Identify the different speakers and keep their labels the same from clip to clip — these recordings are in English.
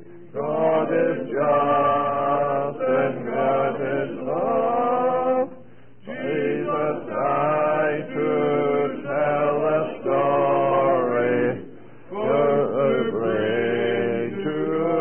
Speaker 1: God is just and God is love. Jesus died to tell a story to bring to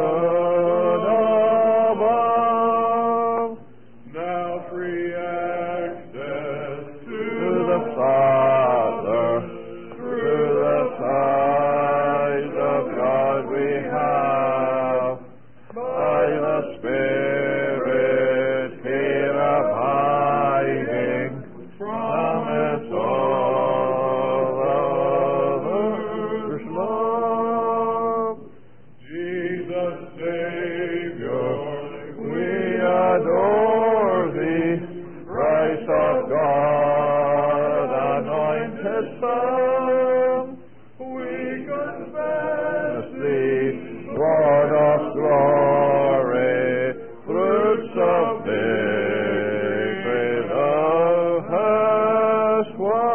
Speaker 1: above. Now free access to the Father through the sight of God we have by the Spirit here abiding promise all others love. Jesus Savior, we adore thee, Christ of God, anointed Son. We confess thee, Lord of glory, fruits of victory thou hast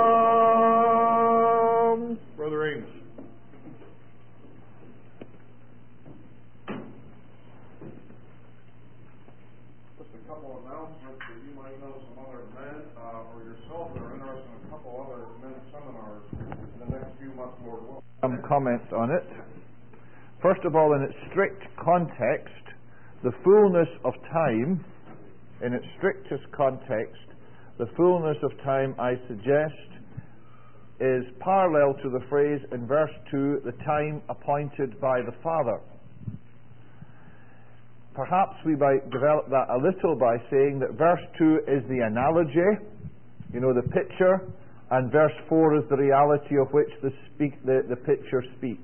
Speaker 1: won. Brother Ames. Just a couple of announcements that you might know some other men or yourself that are interested in a couple other men's seminars in the next few months, Lord willing. Some comments on it. First of all, in its strict context, the fullness of time, in its strictest context, the fullness of time, I suggest, is parallel to the phrase in verse 2, the time appointed by the Father. Perhaps we might develop that a little by saying that verse 2 is the analogy, the picture, and verse 4 is the reality of which the picture speaks.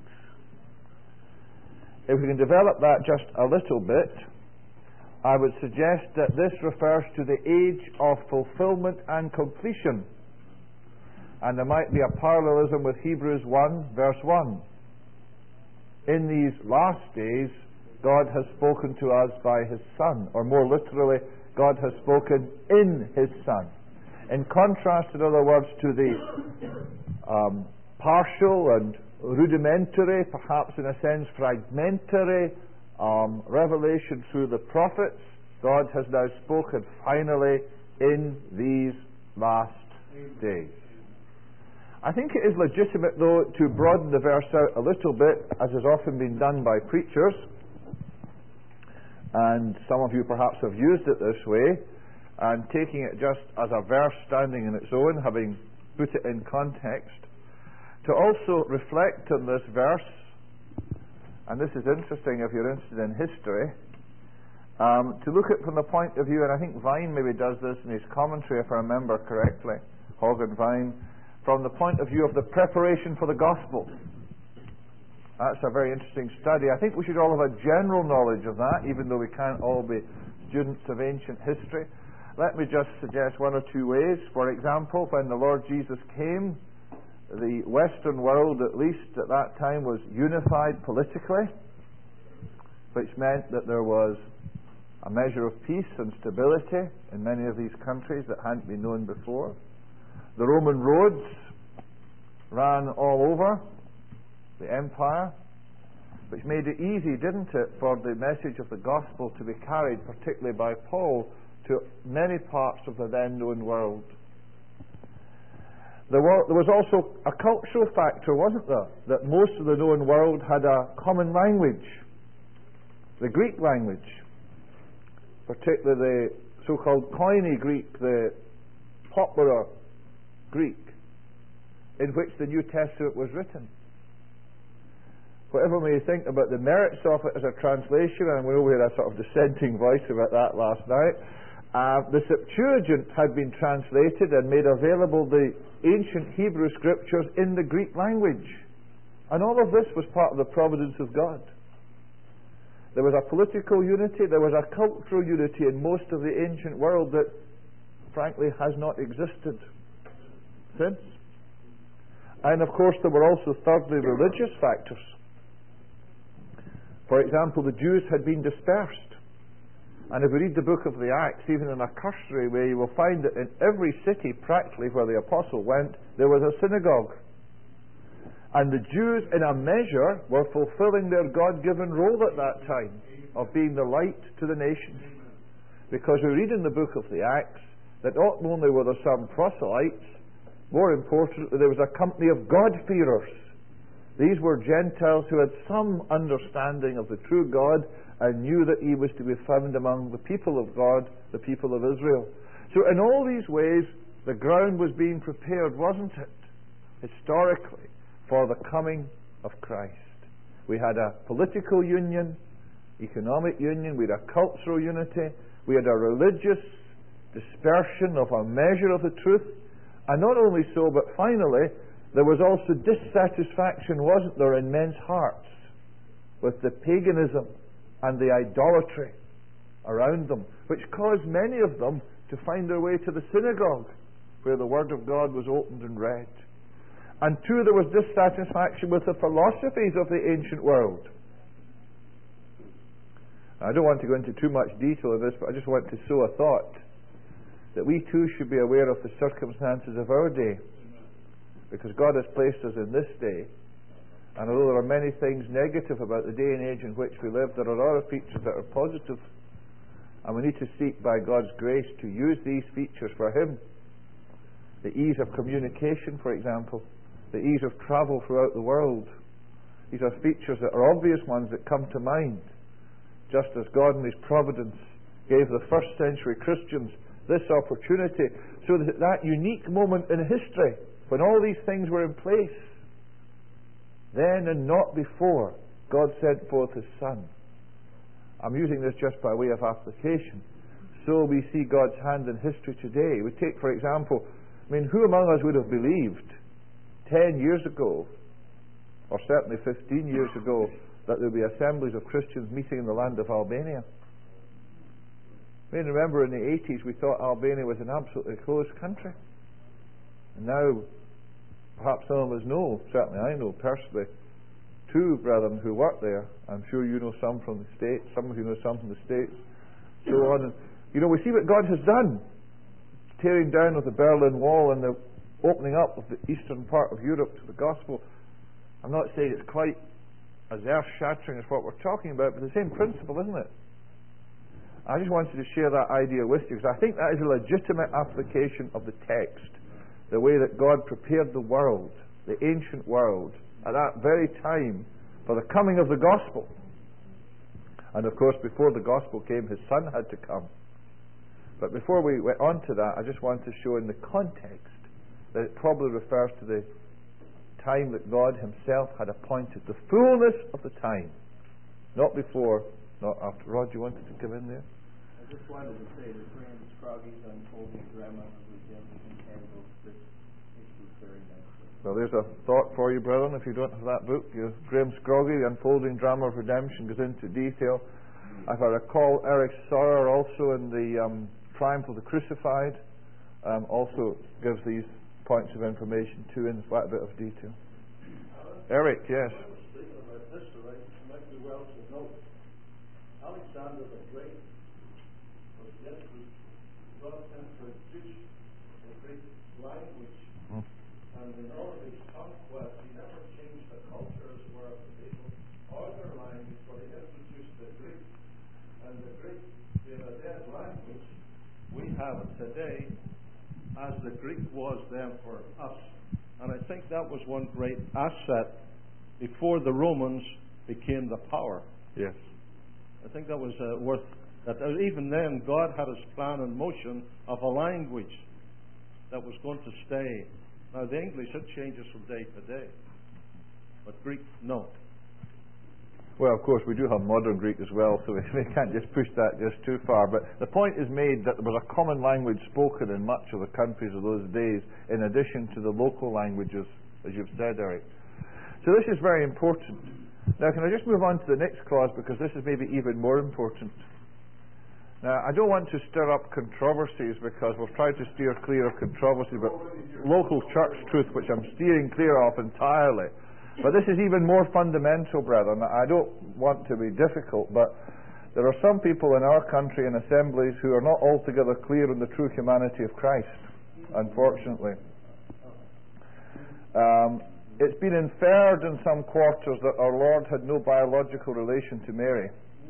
Speaker 1: If we can develop that just a little bit, I would suggest that this refers to the age of fulfillment and completion. And there might be a parallelism with Hebrews 1, verse 1. In these last days, God has spoken to us by His Son. Or more literally, God has spoken in His Son. In contrast, in other words, to the partial and rudimentary, perhaps in a sense fragmentary, revelation through the prophets, God has now spoken finally in these last days. I think it is legitimate, though, to broaden the verse out a little bit, as has often been done by preachers, and some of you perhaps have used it this way, and taking it just as a verse standing in its own, having put it in context, to also reflect on this verse, and this is interesting if you're interested in history, to look at it from the point of view, and I think Vine maybe does this in his commentary, if I remember correctly, Hogan Vine, from the point of view of the preparation for the gospel. That's a very interesting study. I think we should all have a general knowledge of that, even though we can't all be students of ancient history. Let me just suggest one or two ways. For example, when the Lord Jesus came, the Western world, at least at that time, was unified politically, which meant that there was a measure of peace and stability in many of these countries that hadn't been known before. The Roman roads ran all over the empire, which made it easy, didn't it, for the message of the gospel to be carried, particularly by Paul, to many parts of the then known world. There was also a cultural factor, wasn't there? That most of the known world had a common language, the Greek language, particularly the so-called Koine Greek, the popular Greek, in which the New Testament was written. Whatever we think about the merits of it as a translation, and we know we had a sort of dissenting voice about that last night, the Septuagint had been translated and made available the ancient Hebrew scriptures in the Greek language. And all of this was part of the providence of God. There was a political unity, there was a cultural unity in most of the ancient world that, frankly, has not existed since. And of course there were also, thirdly, religious factors. For example, the Jews had been dispersed. And if we read the book of the Acts, even in a cursory way, you will find that in every city, practically, where the apostle went, there was a synagogue. And the Jews, in a measure, were fulfilling their God-given role at that time of being the light to the nations. Because we read in the book of the Acts that not only were there some proselytes, more importantly, there was a company of God-fearers. These were Gentiles who had some understanding of the true God and knew that He was to be found among the people of God, the people of Israel. So in all these ways, the ground was being prepared, wasn't it? Historically, for the coming of Christ. We had a political union, economic union, we had a cultural unity, we had a religious dispersion of a measure of the truth, and not only so, but finally, there was also dissatisfaction, wasn't there, in men's hearts with the paganism and the idolatry around them, which caused many of them to find their way to the synagogue, where the Word of God was opened and read. And two, there was dissatisfaction with the philosophies of the ancient world. I don't want to go into too much detail of this, but I just want to sow a thought that we too should be aware of the circumstances of our day, because God has placed us in this day. And although there are many things negative about the day and age in which we live, there are other features that are positive. And we need to seek by God's grace to use these features for Him. The ease of communication, for example. The ease of travel throughout the world. These are features that are obvious ones that come to mind. Just as God in His providence gave the first century Christians this opportunity, so that at that unique moment in history, when all these things were in place, then and not before, God sent forth His Son. I'm using this just by way of application. So we see God's hand in history today. We take, for example, who among us would have believed 10 years ago, or certainly 15 years ago, that there would be assemblies of Christians meeting in the land of Albania? Remember in the 80s we thought Albania was an absolutely closed country. And now, perhaps some of us know, certainly I know personally, two brethren who work there. I'm sure you know some from the States, some of you know some from the States, so on. And, we see what God has done. Tearing down of the Berlin Wall and the opening up of the eastern part of Europe to the gospel. I'm not saying it's quite as earth-shattering as what we're talking about, but the same principle, isn't it? I just wanted to share that idea with you, because I think that is a legitimate application of the text, the way that God prepared the world, the ancient world, at that very time for the coming of the gospel. And of course, before the gospel came, His Son had to come. But before we went on to that, I just want to show in the context that it probably refers to the time that God Himself had appointed, the fullness of the time, not before, not after. Rod, you wanted to come in there?
Speaker 2: I just wanted to say that Graham Scroggy's Unfolding Drama of Redemption handles this issue very nicely.
Speaker 1: Well, there's a thought for you, brethren. If you don't have that book, Graham Scroggy, The Unfolding Drama of Redemption, goes into detail. If I recall, Eric Sawyer also in the Triumph of the Crucified also gives these points of information too in quite a bit of detail. Eric, yes.
Speaker 3: I was thinking about history, it might be well to note. Alexander the Great was brought in to teach the Greek language, and in all of his conquests, he never changed the culture as were of the people or their language, but he introduced the Greek. And the Greek, being a dead language, we have it today as the Greek was then for us. And I think that was one great asset before the Romans became the power.
Speaker 1: Yes.
Speaker 3: I think that was worth that. Even then, God had His plan in motion of a language that was going to stay. Now, the English, it changes from day to day. But Greek, no.
Speaker 1: Well, of course, we do have modern Greek as well, so we can't just push that just too far. But the point is made that there was a common language spoken in much of the countries of those days, in addition to the local languages, as you've said, Eric. So this is very important. Now, can I just move on to the next clause, because this is maybe even more important. Now, I don't want to stir up controversies, because we've tried to steer clear of controversy, but local church truth, which I'm steering clear of entirely. But this is even more fundamental, brethren. I don't want to be difficult, but there are some people in our country and assemblies who are not altogether clear on the true humanity of Christ, unfortunately. It's been inferred in some quarters that our Lord had no biological relation to Mary.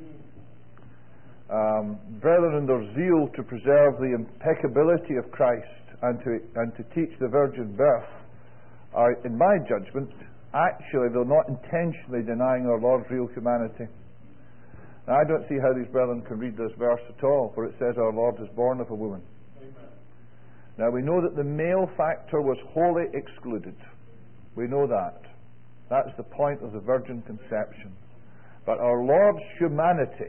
Speaker 1: Brethren, in their zeal to preserve the impeccability of Christ and to teach the virgin birth, are, in my judgment, actually they're not intentionally denying our Lord's real humanity. Now, I don't see how these brethren can read this verse at all, where it says our Lord is born of a woman.
Speaker 3: Amen.
Speaker 1: Now, we know that the male factor was wholly excluded. We know that. That's the point of the virgin conception. But our Lord's humanity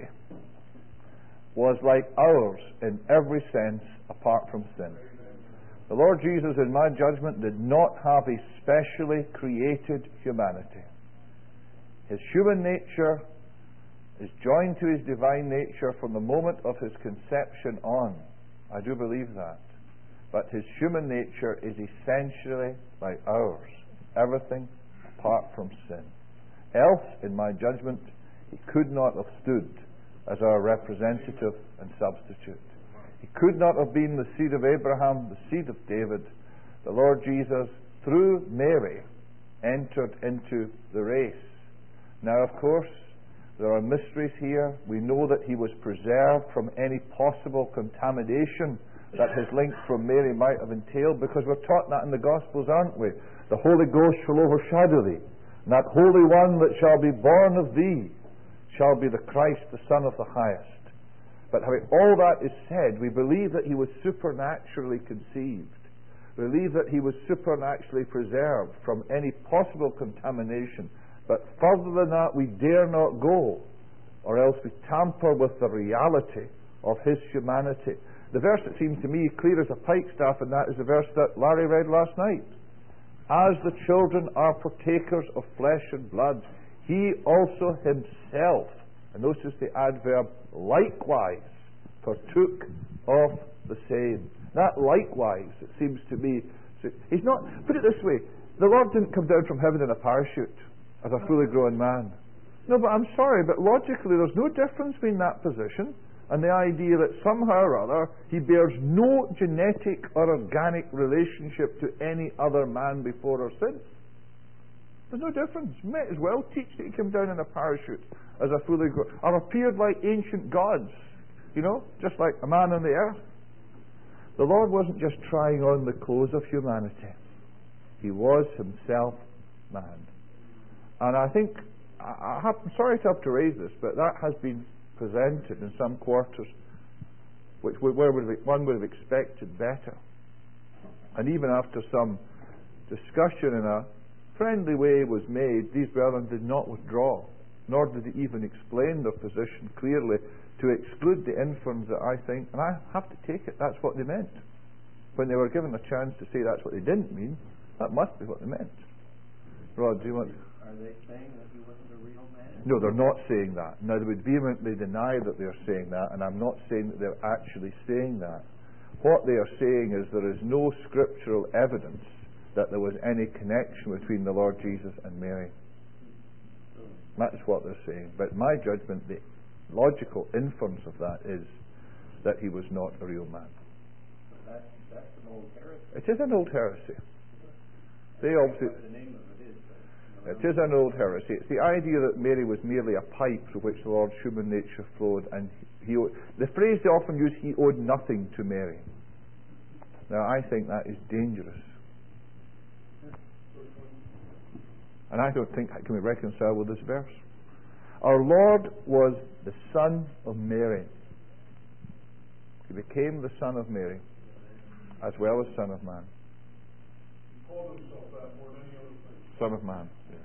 Speaker 1: was like ours in every sense apart from sin. The Lord Jesus, in my judgment, did not have a specially created humanity. His human nature is joined to his divine nature from the moment of his conception on. I do believe that. But his human nature is essentially like ours. Everything apart from sin. Else, in my judgment, he could not have stood as our representative and substitute. He could not have been the seed of Abraham, the seed of David. The Lord Jesus, through Mary, entered into the race. Now, of course, there are mysteries here. We know that he was preserved from any possible contamination that his link from Mary might have entailed, because we're taught that in the Gospels, aren't we? The Holy Ghost shall overshadow thee, and that Holy One that shall be born of thee shall be the Christ, the Son of the Highest. But having all that is said, we believe that he was supernaturally conceived. We believe that he was supernaturally preserved from any possible contamination. But further than that, we dare not go, or else we tamper with the reality of his humanity. The verse that seems to me clear as a pikestaff in that is the verse that Larry read last night. As the children are partakers of flesh and blood, he also himself, and notice the adverb, likewise partook of the same. That likewise, it seems to me, he's not, put it this way, the Lord didn't come down from heaven in a parachute as a fully grown man. No, but I'm sorry, but logically there's no difference between that position and the idea that somehow or other he bears no genetic or organic relationship to any other man before or since. There's no difference. You might as well teach that he came down in a parachute as a fully grown, or appeared like ancient gods, just like a man on the earth. The Lord wasn't just trying on the clothes of humanity. He was himself man. And I think, I'm sorry to have to raise this, but that has been presented in some quarters where one would have expected better. And even after some discussion in a friendly way was made, these brethren did not withdraw, nor did they even explain their position clearly to exclude the inference that I think, and I have to take it, that's what they meant. When they were given a chance to say that's what they didn't mean, that must be what they meant. Rod, do you want...
Speaker 2: Are they saying that he wasn't a real man?
Speaker 1: No, they're not saying that. Now, they would vehemently deny that they're saying that, and I'm not saying that they're actually saying that. What they are saying is there is no scriptural evidence that there was any connection between the Lord Jesus and Mary. That's what they're saying. But in my judgment, the logical inference of that is that he was not a real man.
Speaker 2: But that's an old heresy.
Speaker 1: It is an old heresy. They obviously...
Speaker 2: The name of it is.
Speaker 1: It is an old heresy. It's the idea that Mary was merely a pipe through which the Lord's human nature flowed, and the phrase they often use, he owed nothing to Mary. Now, I think that is dangerous. And I don't think that can be reconciled with this verse. Our Lord was the Son of Mary. He became the Son of Mary, as well as Son of Man.
Speaker 3: He called himself that more than any other thing.
Speaker 1: Son of Man. Yes.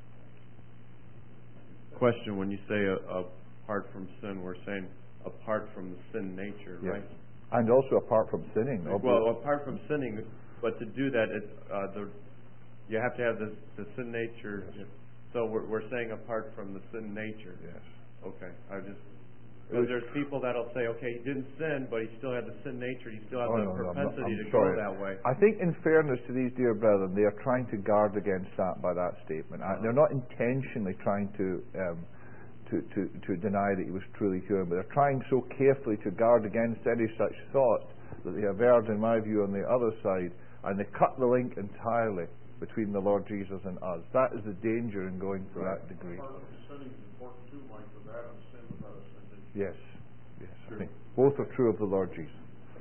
Speaker 4: Question: when you say apart from sin, we're saying apart from the sin nature,
Speaker 1: Yes.
Speaker 4: right?
Speaker 1: And also apart from sinning.
Speaker 4: Well, apart from sinning, but to do that, you have to have the sin nature.
Speaker 1: Yes.
Speaker 4: So we're saying apart from the sin nature.
Speaker 1: Yes.
Speaker 4: Okay. Because there's people that'll say, okay, he didn't sin, but he still had the sin nature. He still had the propensity to go that way.
Speaker 1: I think, in fairness to these dear brethren, they are trying to guard against that by that statement. They're not intentionally trying to deny that he was truly human, but they're trying so carefully to guard against any such thought that they have erred, in my view, on the other side, and they cut the link entirely. between the Lord Jesus and us. That is the danger in going to that degree.
Speaker 3: Part of sinning is important too, Mike, with Adam sin without a sin.
Speaker 1: Yes. I think both are true of the Lord Jesus.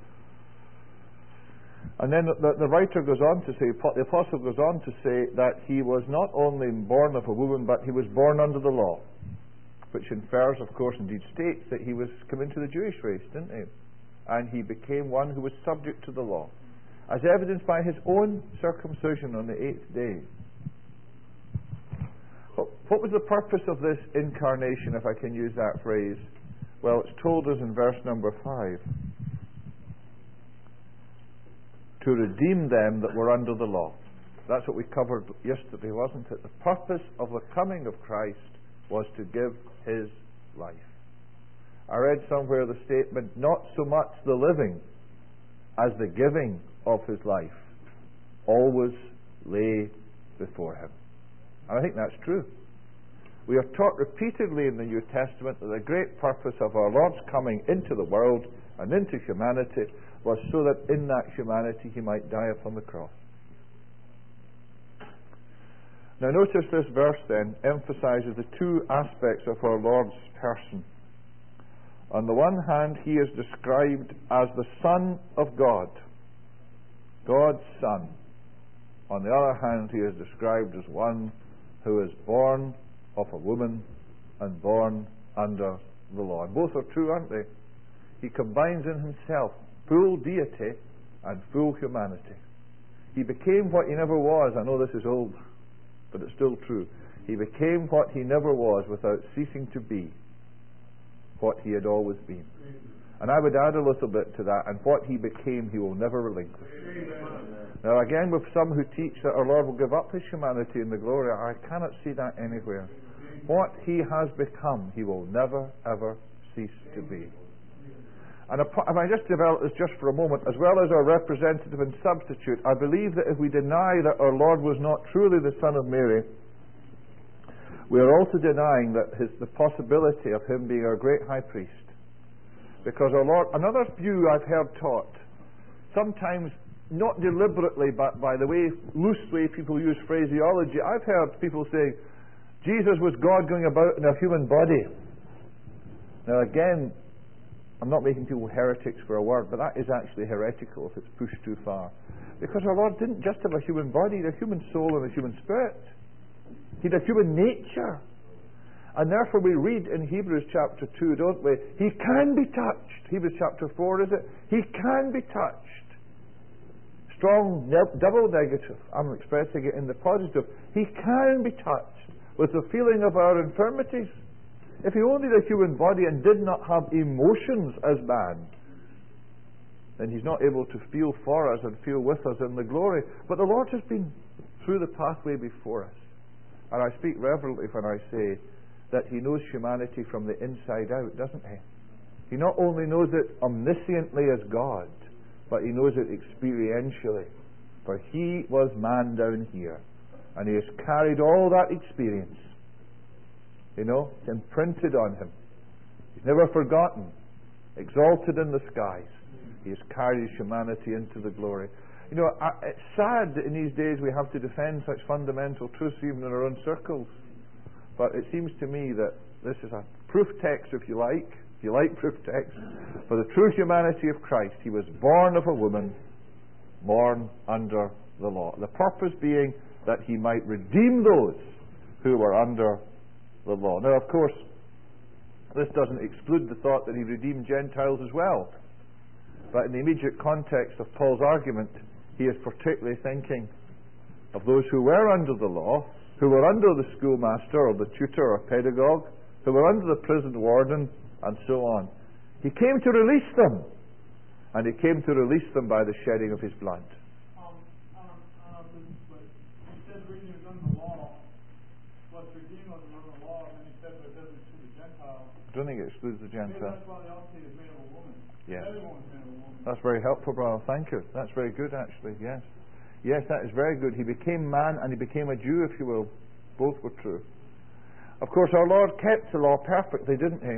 Speaker 1: And then the writer goes on to say, the apostle goes on to say that he was not only born of a woman, but he was born under the law, which infers, of course, indeed states that he was come into the Jewish race, didn't he? And he became one who was subject to the law, as evidenced by his own circumcision on the 8th day. What was the purpose of this incarnation, if I can use that phrase? Well, it's told us in verse number 5. To redeem them that were under the law. That's what we covered yesterday, wasn't it? The purpose of the coming of Christ was to give his life. I read somewhere the statement, not so much the living as the giving of his life always lay before him. And I think that's true. We are taught repeatedly in the New Testament that the great purpose of our Lord's coming into the world and into humanity was so that in that humanity he might die upon the cross. Now notice this verse then emphasizes the two aspects of our Lord's person. On the one hand, he is described as the Son of God, God's Son. On the other hand, he is described as one who is born of a woman and born under the law. And both are true, aren't they? He combines in himself full deity and full humanity. He became what he never was. I know this is old, but it's still true. He became what he never was without ceasing to be what he had always been. And I would add a little bit to that, and what he became he will never relinquish. Now again, with some who teach that our Lord will give up his humanity in the glory, I cannot see that anywhere. What he has become he will never ever cease to be. And if I just develop this just for a moment, as well as our representative and substitute, I believe that if we deny that our Lord was not truly the Son of Mary, we are also denying that the possibility of him being our great high priest. Because our Lord, another view I've heard taught, sometimes not deliberately, but by the way, loose way people use phraseology, I've heard people say, Jesus was God going about in a human body. Now again, I'm not making people heretics for a word, but that is actually heretical if it's pushed too far. Because our Lord didn't just have a human body, he had a human soul and a human spirit. He had a human nature. And therefore we read in Hebrews chapter 2, don't we? He can be touched. Hebrews chapter 4, is it? He can be touched. Strong double negative. I'm expressing it in the positive. He can be touched with the feeling of our infirmities. If he only had a human body and did not have emotions as man, then he's not able to feel for us and feel with us in the glory. But the Lord has been through the pathway before us. And I speak reverently when I say that he knows humanity from the inside out, doesn't he? He not only knows it omnisciently as God, but he knows it experientially. For he was man down here, and he has carried all that experience. You know, it's imprinted on him. He's never forgotten. Exalted in the skies. He has carried his humanity into the glory. You know, it's sad that in these days we have to defend such fundamental truths even in our own circles. But it seems to me that this is a proof text, if you like proof text, for the true humanity of Christ. He was born of a woman, born under the law. The purpose being that he might redeem those who were under the law. Now, of course, this doesn't exclude the thought that he redeemed Gentiles as well. But in the immediate context of Paul's argument, he is particularly thinking of those who were under the law, who were under the schoolmaster or the tutor or pedagogue, who were under the prison warden, and so on. He came to release them, and he came to release them by the shedding of his blood.
Speaker 5: But he said when he was under the law, was redeemed under the law, and then he said that it doesn't exclude the Gentiles.
Speaker 1: I don't think it excludes the Gentiles.
Speaker 5: That's why the outside is made of a woman.
Speaker 1: Yes.
Speaker 5: Everyone's made of a woman.
Speaker 1: That's very helpful, brother. Thank you. That's very good, actually. Yes. Yes, that is very good. He became man and he became a Jew, if you will. Both were true. Of course, our Lord kept the law perfectly, didn't he?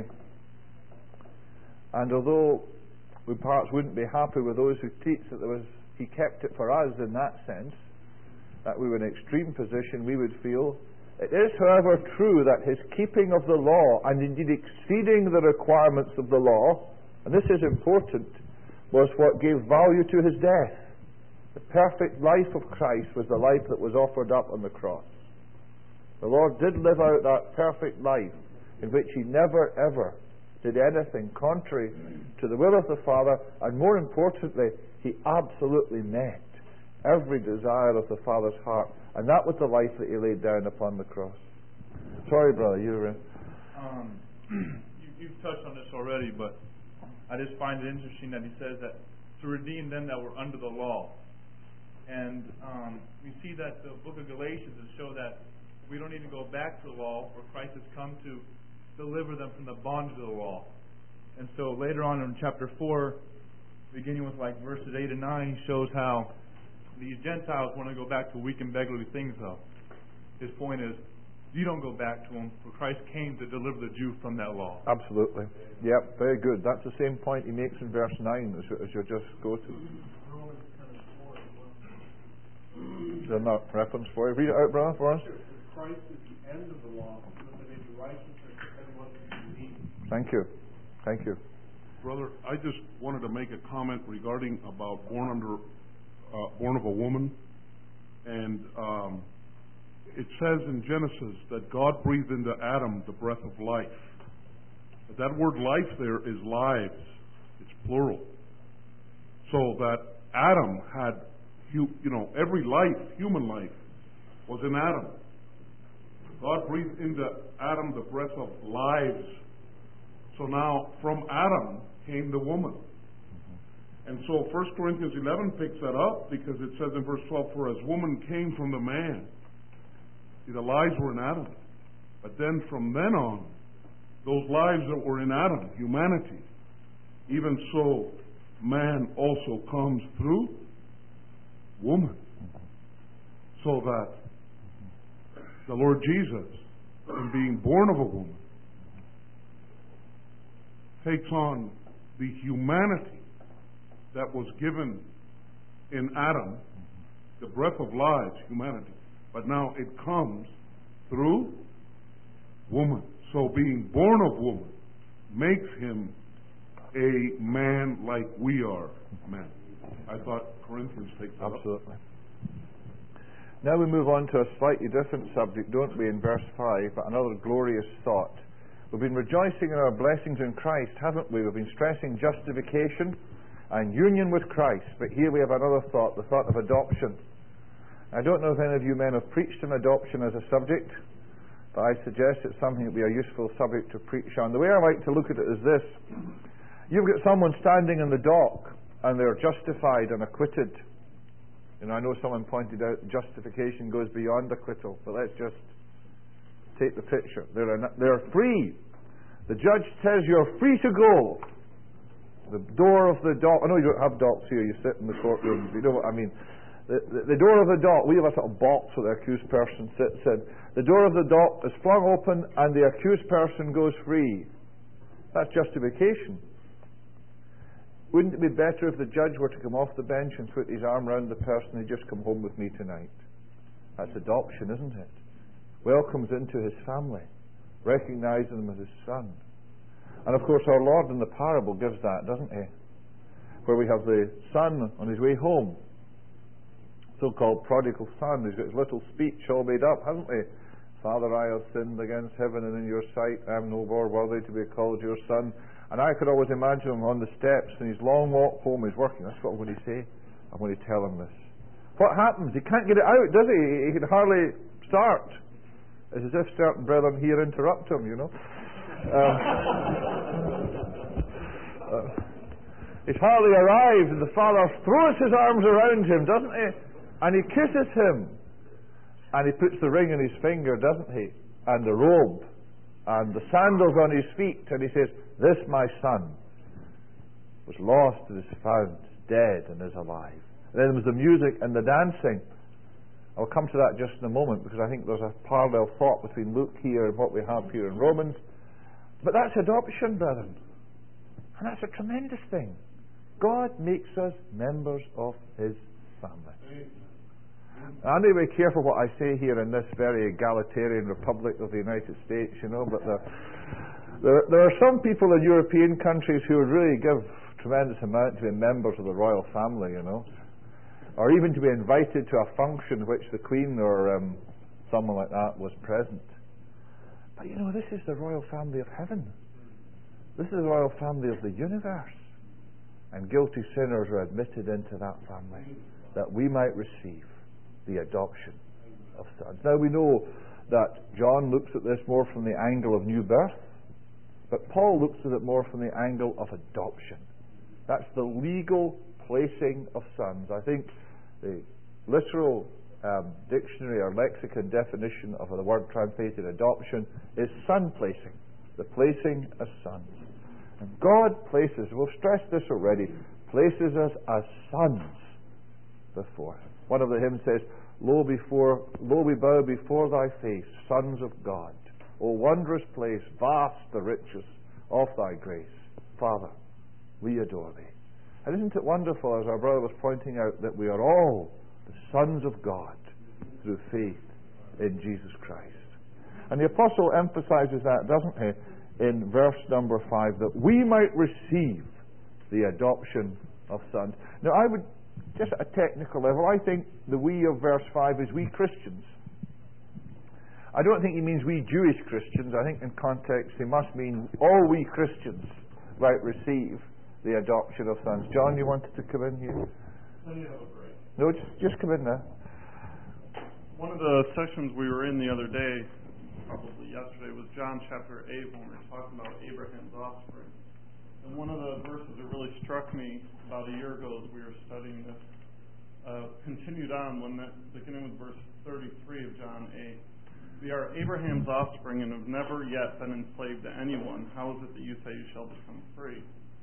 Speaker 1: And although we perhaps wouldn't be happy with those who teach that he kept it for us in that sense, that we were in an extreme position, we would feel. It is, however, true that his keeping of the law, and indeed exceeding the requirements of the law, and this is important, was what gave value to his death. The perfect life of Christ was the life that was offered up on the cross. The Lord did live out that perfect life in which he never ever did anything contrary to the will of the Father, and more importantly, he absolutely met every desire of the Father's heart, and that was the life that he laid down upon the cross. Sorry, brother, you were...
Speaker 5: You've touched on this already, but I just find it interesting that he says that to redeem them that were under the law. And we see that the book of Galatians has shown that we don't need to go back to the law, for Christ has come to deliver them from the bondage of the law. And so later on in chapter 4, beginning with like verses 8 and 9, he shows how these Gentiles want to go back to weak and beggarly things, though. His point is, you don't go back to them, for Christ came to deliver the Jew from that law.
Speaker 1: Absolutely. Yep, very good. That's the same point he makes in verse 9 as you just go to. Is there not reference for you? Read it out, brother, for us.
Speaker 3: Christ is the end of the law, so that may be righteousness for everyone who believes.
Speaker 1: Thank you. Thank you.
Speaker 6: Brother, I just wanted to make a comment regarding about born of a woman. And it says in Genesis that God breathed into Adam the breath of life. But that word life there is lives. It's plural. So that Adam had, every life, human life, was in Adam. God breathed into Adam the breath of lives. So now, from Adam came the woman. And so 1 Corinthians 11 picks that up, because it says in verse 12, for as woman came from the man. See, the lives were in Adam. But then from then on, those lives that were in Adam, humanity, even so, man also comes through woman. So that the Lord Jesus, in being born of a woman, takes on the humanity that was given in Adam, the breath of lives, humanity. But now it comes through woman. So being born of woman makes him a man like we are men. I thought Corinthians takes that
Speaker 1: Absolutely. Up. Now we move on to a slightly different subject, don't we, in verse 5, but another glorious thought. We've been rejoicing in our blessings in Christ, haven't we? We've been stressing justification and union with Christ, but here we have another thought, the thought of adoption. I don't know if any of you men have preached on adoption as a subject, but I suggest it's something that would be a useful subject to preach on. The way I like to look at it is this. You've got someone standing in the dock, and they're justified and acquitted. I know someone pointed out justification goes beyond acquittal, but let's just take the picture. They're free. The judge says you're free to go. The door of the dock, I know you don't have docks here, you sit in the courtroom, you know what I mean. The door of the dock, we have a sort of box where the accused person sits in. The door of the dock is flung open and the accused person goes free. That's justification. Wouldn't it be better if the judge were to come off the bench and put his arm around the person who just come home with me tonight? That's adoption, isn't it? Welcomes into his family, recognizing him as his son. And of course our Lord in the parable gives that, doesn't he? Where we have the son on his way home, so-called prodigal son, who's got his little speech all made up, hasn't he? Father, I have sinned against heaven and in your sight. I am no more worthy to be called your son. And I could always imagine him on the steps in his long walk home. He's working. That's what I'm going to say. I'm going to tell him this. What happens? He can't get it out, does he? He can hardly start. It's as if certain brethren here interrupt him, He's hardly arrived, and the father throws his arms around him, doesn't he? And he kisses him. And he puts the ring in his finger, doesn't he? And the robe. And the sandals on his feet. And he says, this my son was lost and is found, dead and is alive. And then there was the music and the dancing. I'll come to that just in a moment, because I think there's a parallel thought between Luke here and what we have here in Romans. But that's adoption, brethren. And that's a tremendous thing. God makes us members of his family. I need to be careful what I say here in this very egalitarian Republic of the United States, but there are some people in European countries who would really give tremendous amount to be members of the royal family, or even to be invited to a function which the Queen or someone like that was present. But this is the royal family of heaven. This is the royal family of the universe. And guilty sinners are admitted into that family that we might receive the adoption of sons. Now we know that John looks at this more from the angle of new birth, but Paul looks at it more from the angle of adoption. That's the legal placing of sons. I think the literal dictionary or lexicon definition of the word translated adoption is son placing, the placing as sons. And God places, we've stressed this already, places us as sons before Him. One of the hymns says, Lo we bow before Thy face, sons of God. O wondrous place, vast the riches of Thy grace. Father, we adore Thee. And isn't it wonderful, as our brother was pointing out, that we are all the sons of God through faith in Jesus Christ. And the apostle emphasizes that, doesn't he, in verse number 5, that we might receive the adoption of sons. Now, I would, just at a technical level, I think the we of verse 5 is we Christians. I don't think he means we Jewish Christians. I think in context he must mean all we Christians might receive the adoption of sons. John, you wanted to come in here? No, just come in there.
Speaker 7: One of the sessions we were in the other day, probably yesterday, was John chapter 8 when we were talking about Abraham's offspring. And one of the verses that really struck me about a year ago as we were studying this continued on beginning with verse 33 of John 8. We are Abraham's offspring and have never yet been enslaved to anyone. How is it that you say you shall become free?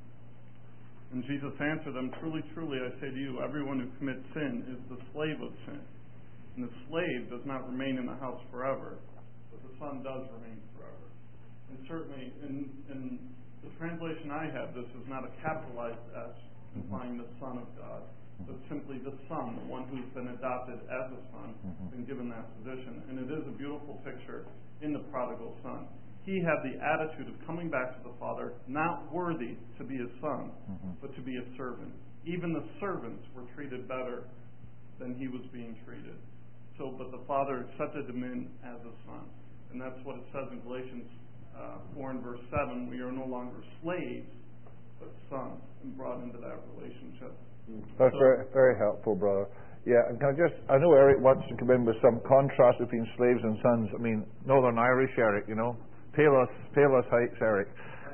Speaker 7: And Jesus answered them, Truly, truly, I say to you, everyone who commits sin is the slave of sin. And the slave does not remain in the house forever, but the son does remain forever. And certainly, in the translation I have, this is not a capitalized S, implying the Son of God, but simply the Son, the one who's been adopted as a son, and given that position. And it is a beautiful picture in the prodigal son. He had the attitude of coming back to the Father, not worthy to be his son, but to be a servant. Even the servants were treated better than he was being treated. But the Father accepted him in as a son. And that's what it says in Galatians 4 and verse 7. We are no longer slaves, but sons, and brought into that relationship.
Speaker 1: That's very, very helpful, brother. Yeah, and I know Eric wants to come in with some contrast between slaves and sons. I mean, Northern Irish Eric, Payless Heights Eric.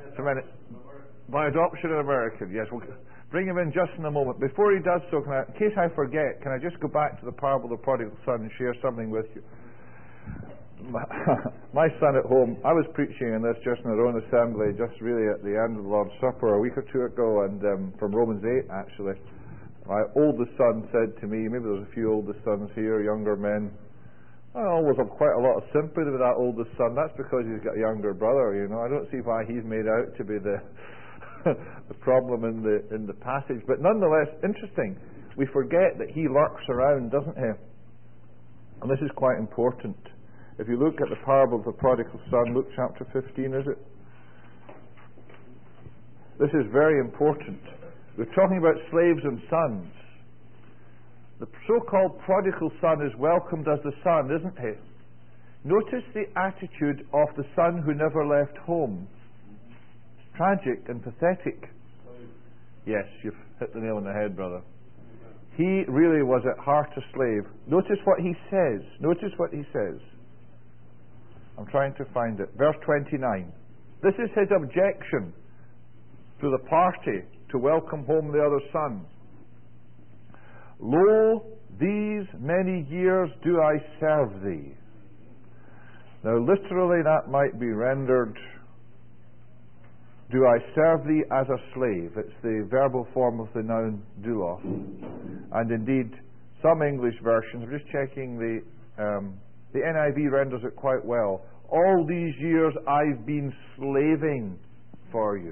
Speaker 1: By adoption an American, yes. We'll bring him in just in a moment. Before he does so, in case I forget, can I just go back to the parable of the prodigal son and share something with you? My son at home, I was preaching in this just in our own assembly, just really at the end of the Lord's Supper a week or two ago, and from Romans 8 actually. My oldest son said to me, maybe there's a few oldest sons here, younger men, I always have quite a lot of sympathy with that oldest son. That's because he's got a younger brother, I don't see why he's made out to be the the problem in the passage. But nonetheless, interesting, we forget that he lurks around, doesn't he? And this is quite important. If you look at the parable of the prodigal son, Luke chapter 15, is it? This is very important. We're talking about slaves and sons. The so-called prodigal son is welcomed as the son, isn't he? Notice the attitude of the son who never left home. It's tragic and pathetic. Yes, you've hit the nail on the head, brother. He really was at heart a slave. Notice what he says. I'm trying to find it. Verse 29. This is his objection to the party to welcome home the other son. Lo, these many years do I serve thee. Now, literally that might be rendered, do I serve thee as a slave. It's the verbal form of the noun doulos. And indeed, some English versions, I'm just checking the NIV renders it quite well. All these years I've been slaving for you.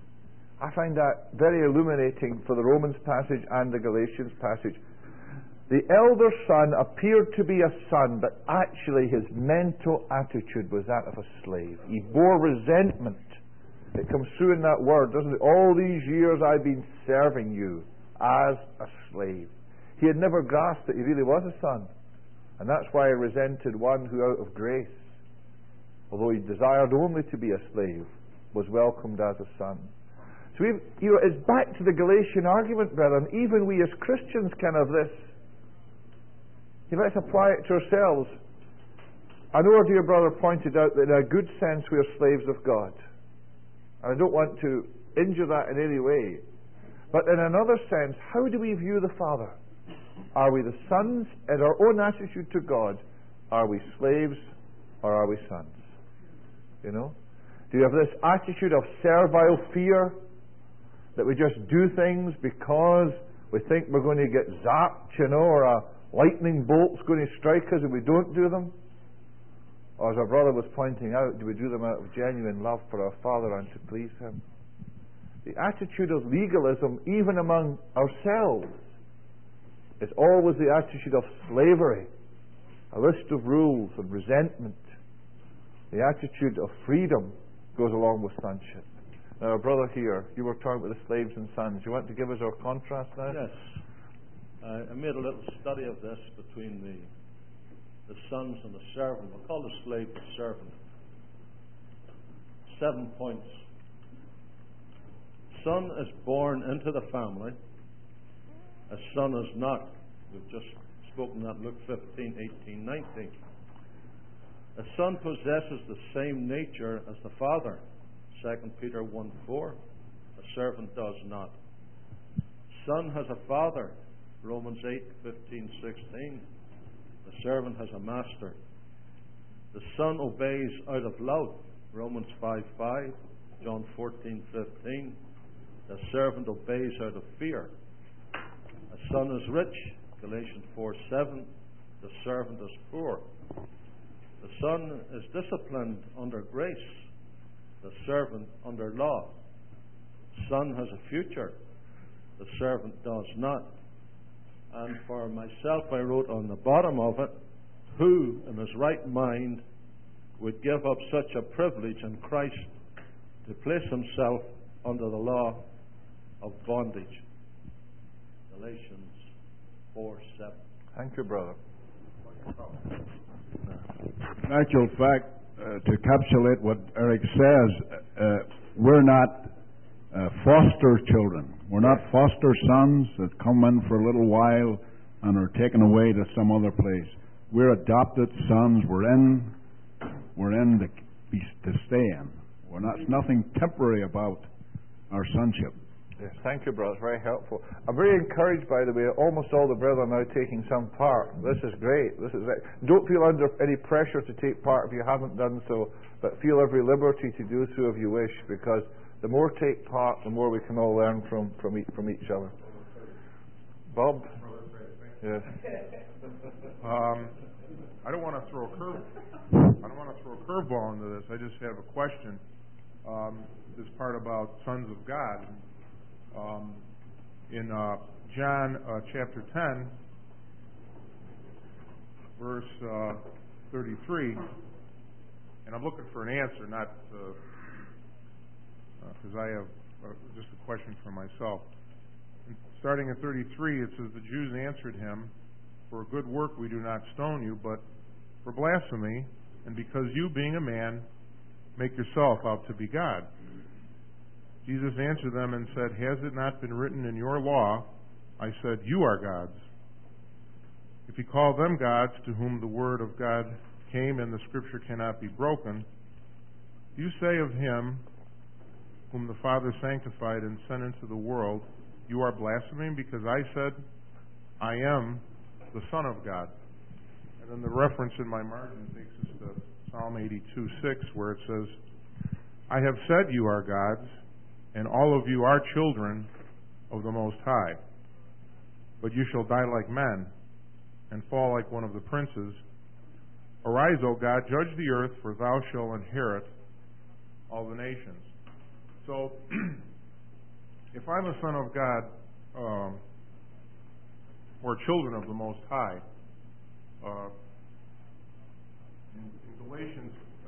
Speaker 1: I find that very illuminating for the Romans passage and the Galatians passage. The The elder son appeared to be a son, but actually his mental attitude was that of a slave. He bore resentment. It comes through in that word, doesn't it? All these years I've been serving you as a slave. He had never grasped that he really was a son. And that's why he resented one who, out of grace, although he desired only to be a slave, was welcomed as a son. So it's back to the Galatian argument, brethren. Even we as Christians can have this. Let's apply it to ourselves. I know our dear brother pointed out that in a good sense we are slaves of God. And I don't want to injure that in any way. But in another sense, how do we view the Father? Are we the sons? In our own attitude to God, are we slaves or are we sons? You know? Do you have this attitude of servile fear? That we just do things because we think we're going to get zapped, you know, or a lightning bolt's going to strike us if we don't do them? Or as our brother was pointing out, do we do them out of genuine love for our Father and to please Him? The attitude of legalism, even among ourselves, is always the attitude of slavery, a list of rules and resentment. The attitude of freedom goes along with sonship. Now, our brother here, you were talking about the slaves and sons. Do you want to give us our contrast now?
Speaker 3: Yes. I made a little study of this between the sons and the servant. We'll call the slave the servant. 7 points. Son is born into the family. A son is not. We've just spoken that, Luke 15, 18, 19. A son possesses the same nature as the father. 2 Peter 1:4. A servant does not. Son has a father. Romans 8:15, 16. The servant has a master. The son obeys out of love. Romans 5:5. John 14:15. The servant obeys out of fear. A son is rich. Galatians 4:7. The servant is poor. The son is disciplined under grace. The servant under law. Son has a future. The servant does not. And for myself, I wrote on the bottom of it, who in his right mind would give up such a privilege in Christ to place himself under the law of bondage? Galatians 4:7.
Speaker 1: Thank you, brother.
Speaker 8: In actual fact, to encapsulate what Eric says, we're not foster children. We're not foster sons that come in for a little while and are taken away to some other place. We're adopted sons. We're in to stay in. There's nothing temporary about our sonship.
Speaker 1: Yes, thank you, brother. Very helpful. I'm very encouraged, by the way. Almost all the brethren are now taking some part. This is great. Don't feel under any pressure to take part if you haven't done so, but feel every liberty to do so if you wish, because the more take part, the more we can all learn from each other. Bob? Yes.
Speaker 6: I don't want to throw a curveball into this. I just have a question. This part about sons of God. In John chapter 10, verse 33, and I'm looking for an answer, not because I have just a question for myself. Starting at 33, it says, the Jews answered him, for a good work we do not stone you, but for blasphemy, and because you, being a man, make yourself out to be God. Jesus answered them and said, has it not been written in your law, I said, you are gods? If you call them gods, to whom the word of God came and the scripture cannot be broken, you say of him whom the Father sanctified and sent into the world, you are blaspheming because I said, I am the Son of God. And then the reference in my margin takes us to Psalm 82:6, where it says, I have said you are gods, and all of you are children of the Most High. But you shall die like men, and fall like one of the princes. Arise, O God, judge the earth, for thou shalt inherit all the nations. So, if I'm a son of God, or children of the Most High. In Galatians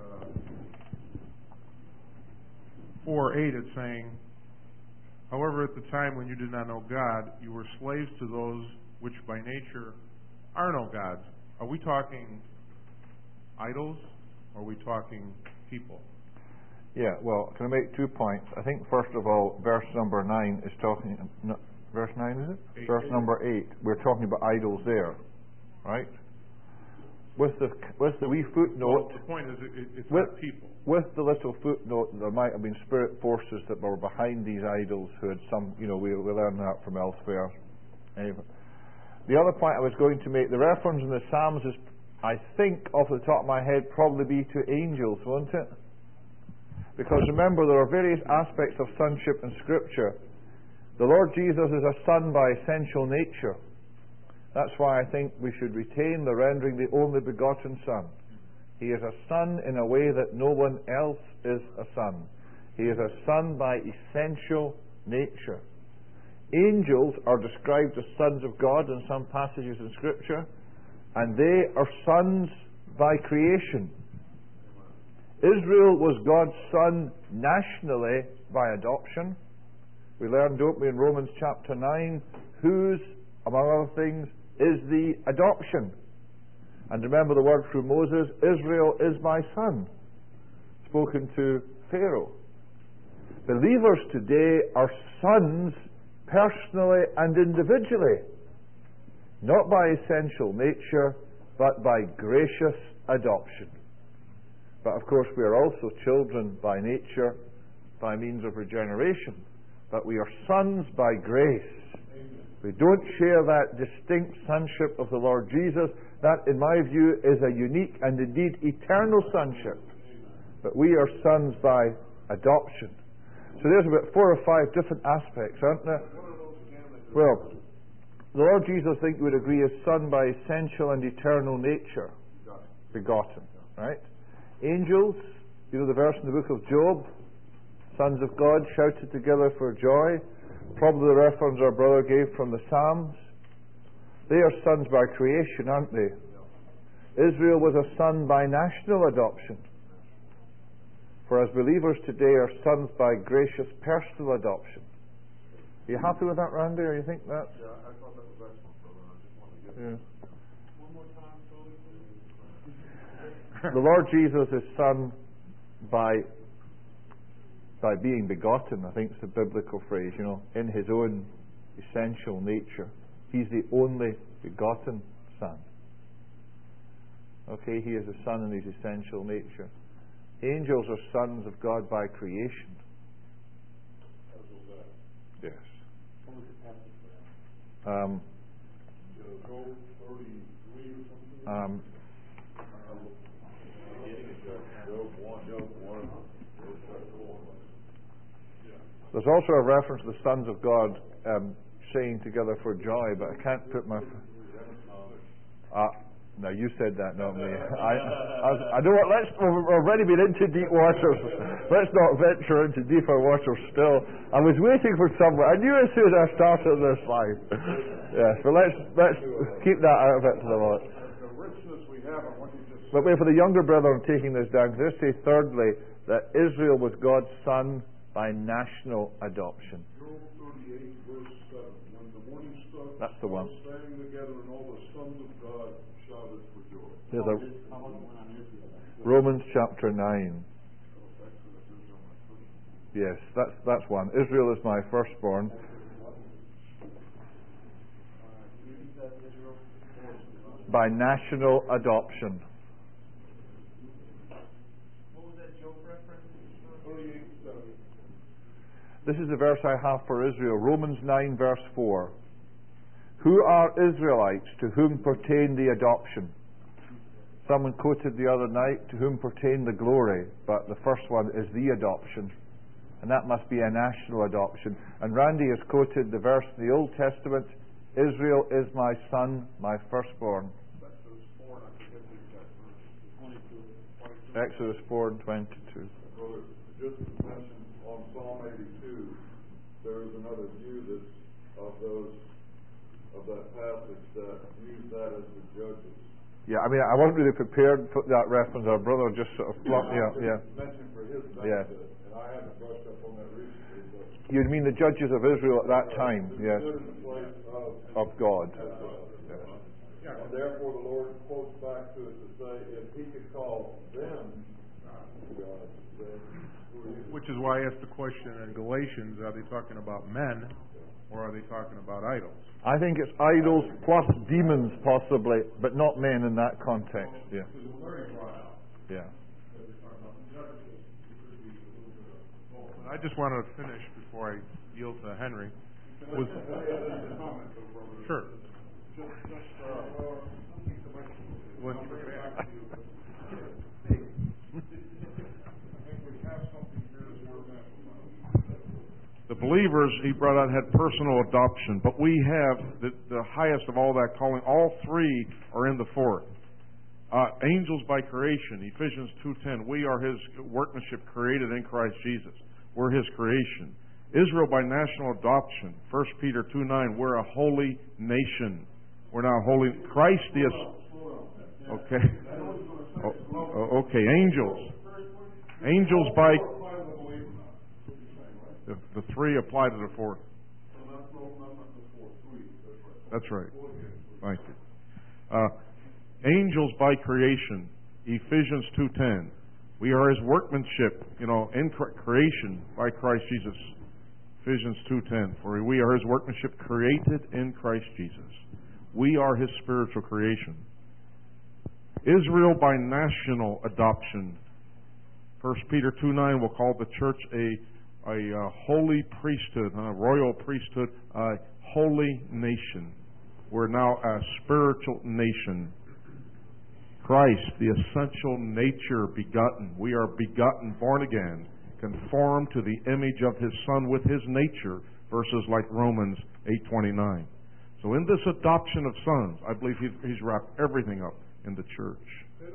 Speaker 6: 4:8, it's saying, however, at the time when you did not know God, you were slaves to those which by nature are no gods. Are we talking idols, or are we talking people?
Speaker 1: Yeah, well, can I make 2 points? I think, first of all, verse number 9 is talking... No, verse 9, is it? Verse number 8. We're talking about idols there, right? With the wee footnote...
Speaker 6: Well, the point is, it's not people.
Speaker 1: With the little footnote, there might have been spirit forces that were behind these idols who had some... we learn that from elsewhere. Anyway. The other point I was going to make, the reference in the Psalms is, I think, off the top of my head, probably be to angels, won't it? Because remember, there are various aspects of sonship in Scripture. The Lord Jesus is a son by essential nature. That's why I think we should retain the rendering the only begotten Son. He is a son in a way that no one else is a son. He is a son by essential nature. Angels are described as sons of God in some passages in Scripture, and they are sons by creation. Israel was God's son nationally by adoption. We learned, don't we, in Romans chapter 9, whose, among other things, is the adoption. And remember the word through Moses, Israel is my son, spoken to Pharaoh. Believers today are sons personally and individually, not by essential nature, but by gracious adoption. But of course we are also children by nature, by means of regeneration. But we are sons by grace. We don't share that distinct sonship of the Lord Jesus. That, in my view, is a unique and indeed eternal sonship. But we are sons by adoption. So there's about 4 or 5 different aspects, aren't there? Well, the Lord Jesus, I think you would agree, is son by essential and eternal nature. Begotten. Right? Angels, you know the verse in the book of Job, sons of God shouted together for joy. Probably the reference our brother gave from the Psalms. They are sons by creation, aren't they? Israel was a son by national adoption. For as believers today are sons by gracious personal adoption. Are you happy with that, Randy, or you think that?
Speaker 6: Yeah, I thought that was excellent, brother. I just wanted to get
Speaker 1: yeah.
Speaker 7: One more time, Cody, please.
Speaker 1: The Lord Jesus is son by being begotten, I think it's the biblical phrase, in his own essential nature. He's the only begotten Son. Okay, he is a son in his essential nature. Angels are sons of God by creation. Yes.
Speaker 6: Job 33 or something? Job 1.
Speaker 1: There's also a reference to the sons of God singing together for joy, but I can't put my... No, you said that, not me. I know what, we've already been into deep waters. Let's not venture into deeper waters still. I was waiting for someone. I knew as soon as I started this life. Yes, but let's keep that out of it to the moment.
Speaker 6: The richness we have on what you just said.
Speaker 1: But wait, for the younger brother, I'm taking this down. Because they say, thirdly, that Israel was God's son by national adoption.
Speaker 6: Job 38, verse 7. When the morning star
Speaker 1: That's the one.
Speaker 6: sang together, and all the sons of God shouted for joy.
Speaker 1: Romans chapter 9. Yes, that's one. Israel is my firstborn. By national adoption.
Speaker 7: What was that Job reference?
Speaker 6: 38:7.
Speaker 1: This is the verse I have for Israel. Romans 9 verse 4. Who are Israelites to whom pertain the adoption? Someone quoted the other night, to whom pertain the glory, but the first one is the adoption. And that must be a national adoption. And Randy has quoted the verse in the Old Testament, Israel is my son, my firstborn. Exodus 4 and 22.
Speaker 3: Brother, just to mention on Psalm 82, there is another view of those of that passage that use that as the judges.
Speaker 1: Yeah, I mean, I wasn't really prepared for that reference. Our brother just sort of flopped me up. Yeah.
Speaker 3: Mentioned for his benefit, and I haven't brushed up on that recently. But
Speaker 1: You mean the judges of Israel at that time? Yes.
Speaker 3: stood in the place
Speaker 1: Of God.
Speaker 3: And therefore the Lord quotes back to it to say, if he could call them God, then who are you?
Speaker 6: Which is why I asked the question in Galatians, are they talking about men or are they talking about idols?
Speaker 1: I think it's idols plus demons possibly, but not men in that context. Yeah. Yeah.
Speaker 6: I just wanted to finish before I yield to Henry. Sure. The believers, he brought out, had personal adoption, but we have the highest of all that calling. All three are in the fourth. Angels by creation, Ephesians 2:10. We are his workmanship created in Christ Jesus. We're his creation. Israel by national adoption, 1 Peter 2:9. We're a holy nation. We're now holy. Christ is. Okay. Okay. Angels. Angels by. The three apply to the fourth. That's right. Thank you. Angels by creation, Ephesians 2:10. We are his workmanship, in creation by Christ Jesus. Ephesians 2:10. For we are his workmanship created in Christ Jesus. We are his spiritual creation. Israel by national adoption. 1 Peter 2:9 will call the church a holy priesthood, a royal priesthood, a holy nation. We're now a spiritual nation. Christ, the essential nature begotten. We are begotten, born again, conformed to the image of his Son with his nature, verses like Romans 8:29. So in this adoption of sons, I believe he's wrapped everything up in the church.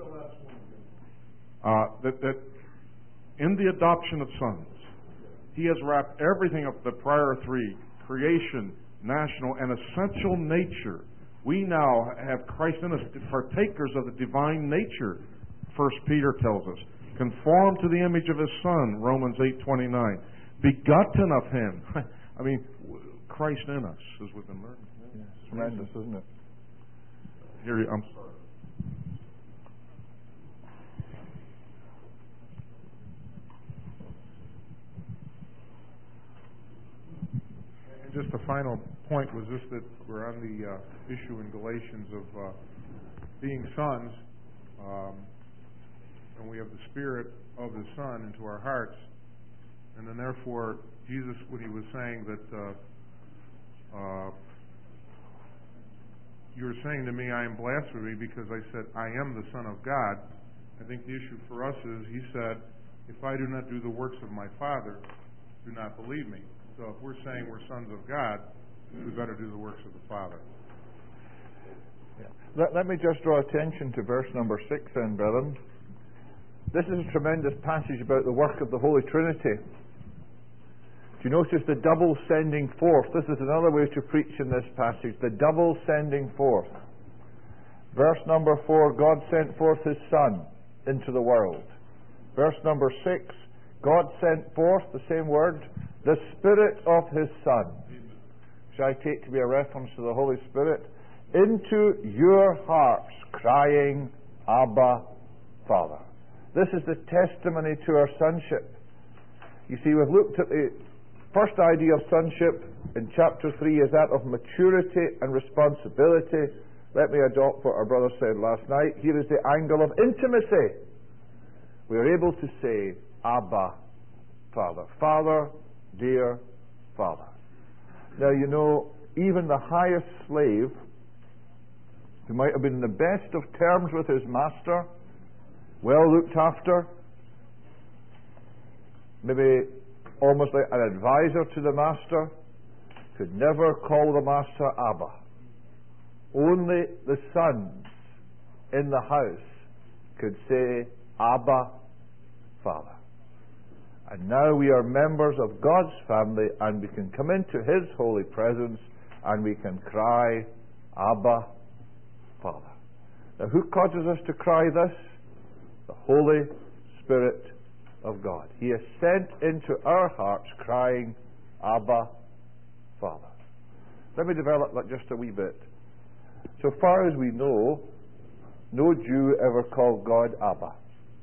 Speaker 6: That in the adoption of sons, he has wrapped everything up, the prior three: creation, national, and essential nature. We now have Christ in us, partakers of the divine nature, 1 Peter tells us. Conformed to the image of his Son, Romans 8:29. Begotten of him. I mean, Christ in us, as we've been learning.
Speaker 1: Yeah, it's tremendous, isn't it?
Speaker 6: I'm sorry. Just a final point was this, that we're on the issue in Galatians of being sons, and we have the Spirit of the Son into our hearts, and then therefore Jesus, when he was saying that you're saying to me I am blasphemy because I said I am the Son of God, I think the issue for us is, he said, if I do not do the works of my Father, do not believe me. So if we're saying we're sons of God, we better do the works of the Father.
Speaker 1: Yeah. Let me just draw attention to verse number 6 then, brethren. This is a tremendous passage about the work of the Holy Trinity. Do you notice the double sending forth? This is another way to preach in this passage, the double sending forth. Verse number 4, God sent forth his Son into the world. Verse number 6, God sent forth, the same word, the Spirit of his Son, which I take to be a reference to the Holy Spirit, into your hearts, crying, Abba, Father. This is the testimony to our sonship. You see, we've looked at the first idea of sonship in chapter 3 is that of maturity and responsibility. Let me adopt what our brother said last night. Here is the angle of intimacy. We are able to say, Abba, Father. Father, dear Father. Now, you know, even the highest slave, who might have been in the best of terms with his master, well looked after, maybe almost like an advisor to the master, could never call the master Abba. Only the sons in the house could say, Abba, Father. And now we are members of God's family, and we can come into his holy presence and we can cry, Abba, Father. Now, who causes us to cry this? The Holy Spirit of God. He is sent into our hearts crying, Abba, Father. Let me develop that just a wee bit. So far as we know, no Jew ever called God Abba.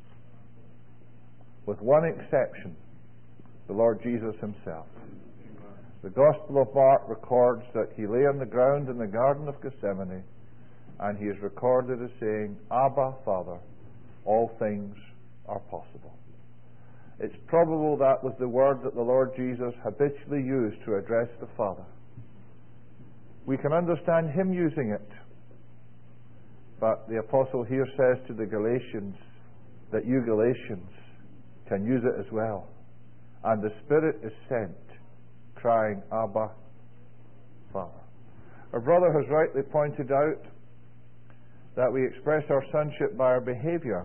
Speaker 1: With one exception, the Lord Jesus himself. The Gospel of Mark records that he lay on the ground in the Garden of Gethsemane, and he is recorded as saying, Abba, Father, all things are possible. It's probable that was the word that the Lord Jesus habitually used to address the Father. We can understand him using it, but the apostle here says to the Galatians that you Galatians can use it as well. And the Spirit is sent, crying, Abba, Father. Our brother has rightly pointed out that we express our sonship by our behaviour.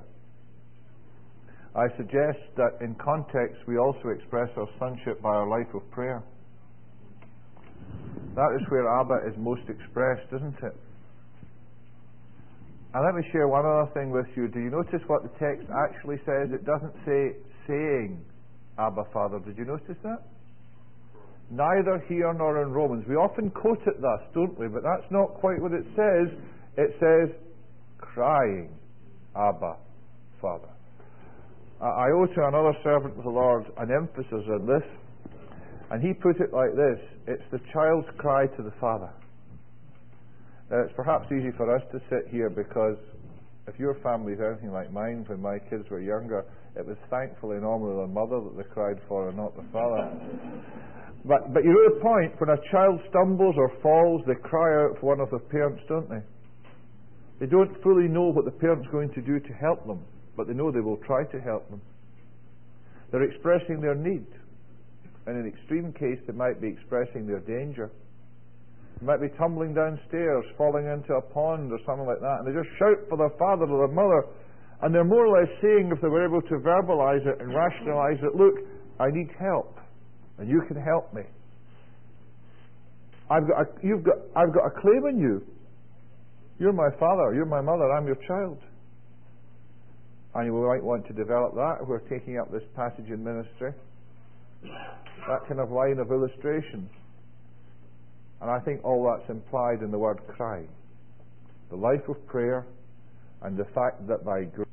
Speaker 1: I suggest that in context we also express our sonship by our life of prayer. That is where Abba is most expressed, isn't it? And let me share one other thing with you. Do you notice what the text actually says? It doesn't say saying Abba, Father. Did you notice that? Neither here nor in Romans. We often quote it thus, don't we? But that's not quite what it says. It says crying Abba, Father. I owe to another servant of the Lord an emphasis on this, and he put it like this: it's the child's cry to the Father. Now, it's perhaps easy for us to sit here because if your family is anything like mine, when my kids were younger, it was thankfully normally the mother that they cried for and not the father. But you know the point. When a child stumbles or falls, they cry out for one of their parents, don't they? They don't fully know what the parent's going to do to help them, but they know they will try to help them. They're expressing their need. In an extreme case, they might be expressing their danger. They might be tumbling downstairs, falling into a pond or something like that, and they just shout for their father or their mother, and they're more or less saying, if they were able to verbalize it and rationalize it, look, I need help, and you can help me. I've got a claim on you. You're my father, you're my mother, I'm your child. And we might want to develop that if we're taking up this passage in ministry. That kind of line of illustration. And I think all that's implied in the word cry. The life of prayer and the fact that by grace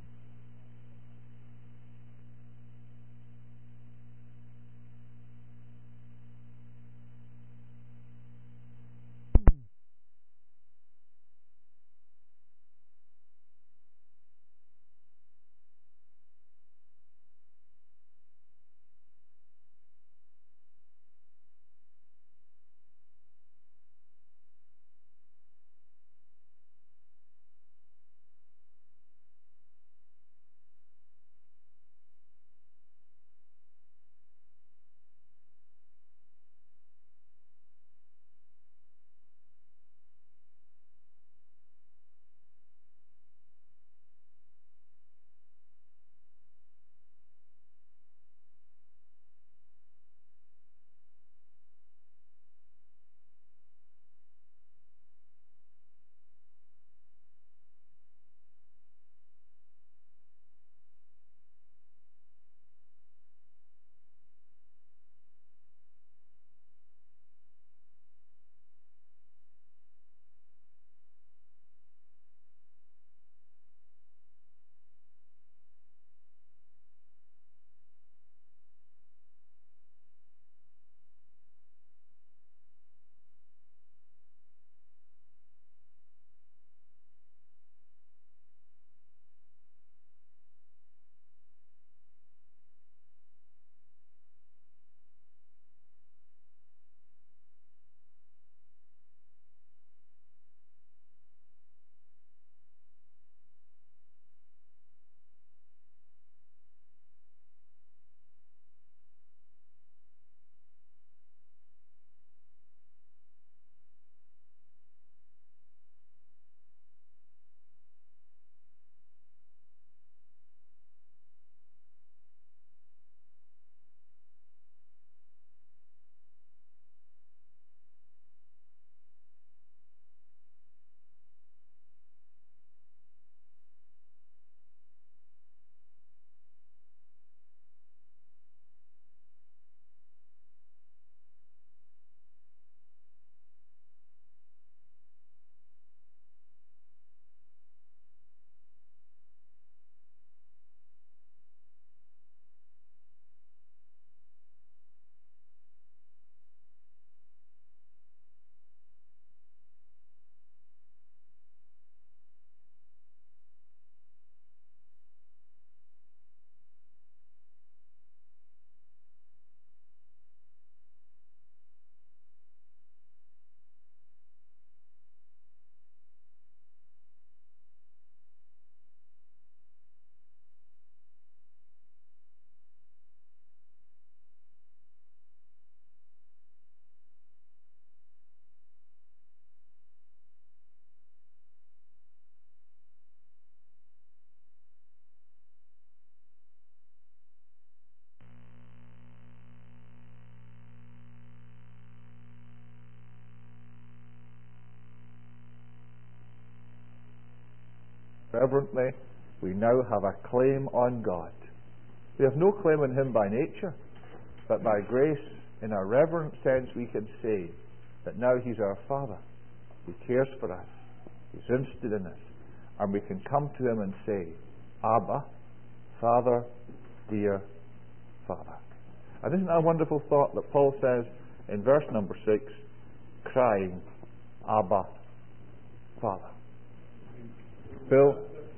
Speaker 1: reverently, we now have a claim on God. We have no claim on Him by nature, but by grace, in a reverent sense, we can say that now He's our Father. He cares for us. He's interested in us. And we can come to Him and say, Abba, Father, dear Father. And isn't that a wonderful thought that Paul says in verse number 6, crying, Abba, Father. Bill?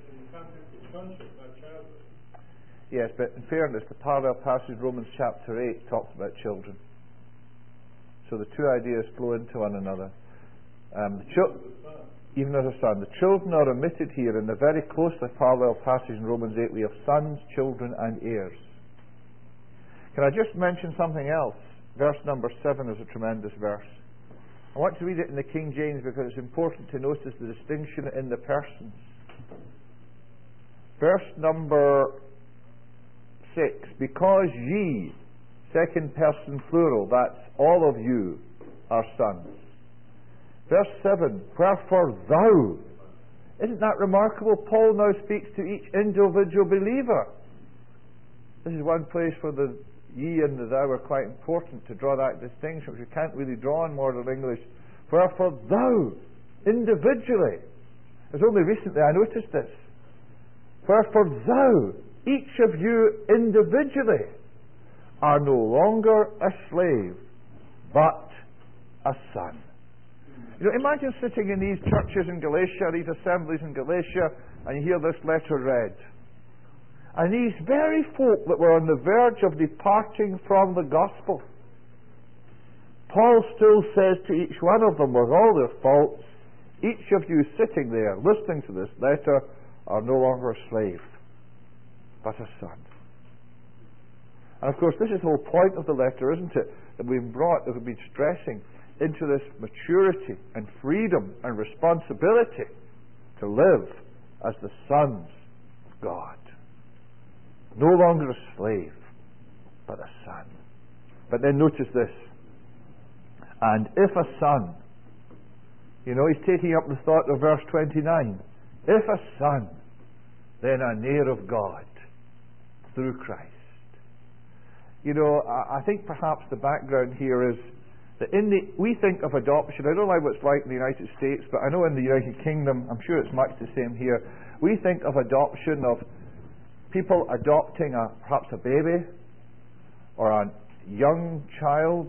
Speaker 1: Yes, but in fairness, the parallel passage, Romans chapter 8, talks about children. So the two ideas flow into one another. Even as a son. The children are omitted here in the very closely parallel passage in Romans 8. We have sons, children, and heirs. Can I just mention something else? Verse number 7 is a tremendous verse. I want to read it in the King James because it's important to notice the distinction in the persons. Verse number 6. Because ye, second person plural, that's all of you, are sons. Verse 7. Wherefore thou. Isn't that remarkable? Paul now speaks to each individual believer. This is one place where the ye and the thou are quite important to draw that distinction, which we can't really draw in modern English. Wherefore thou, individually. It was only recently I noticed this. Wherefore thou, each of you individually, are no longer a slave, but a son. You know, imagine sitting in these churches in Galatia, these assemblies in Galatia, and you hear this letter read. And these very folk that were on the verge of departing from the gospel, Paul still says to each one of them, with all their faults, each of you sitting there listening to this letter are no longer a slave, but a son. And of course, this is the whole point of the letter, isn't it? That we've been stressing into this maturity and freedom and responsibility to live as the sons of God. No longer a slave, but a son. But then notice this. And if a son, you know, he's taking up the thought of verse 29. If a son, then an heir of God through Christ. You know, I think perhaps the background here is that we think of adoption, I don't know what it's like in the United States, but I know in the United Kingdom, I'm sure it's much the same here, we think of adoption of people adopting perhaps a baby or a young child.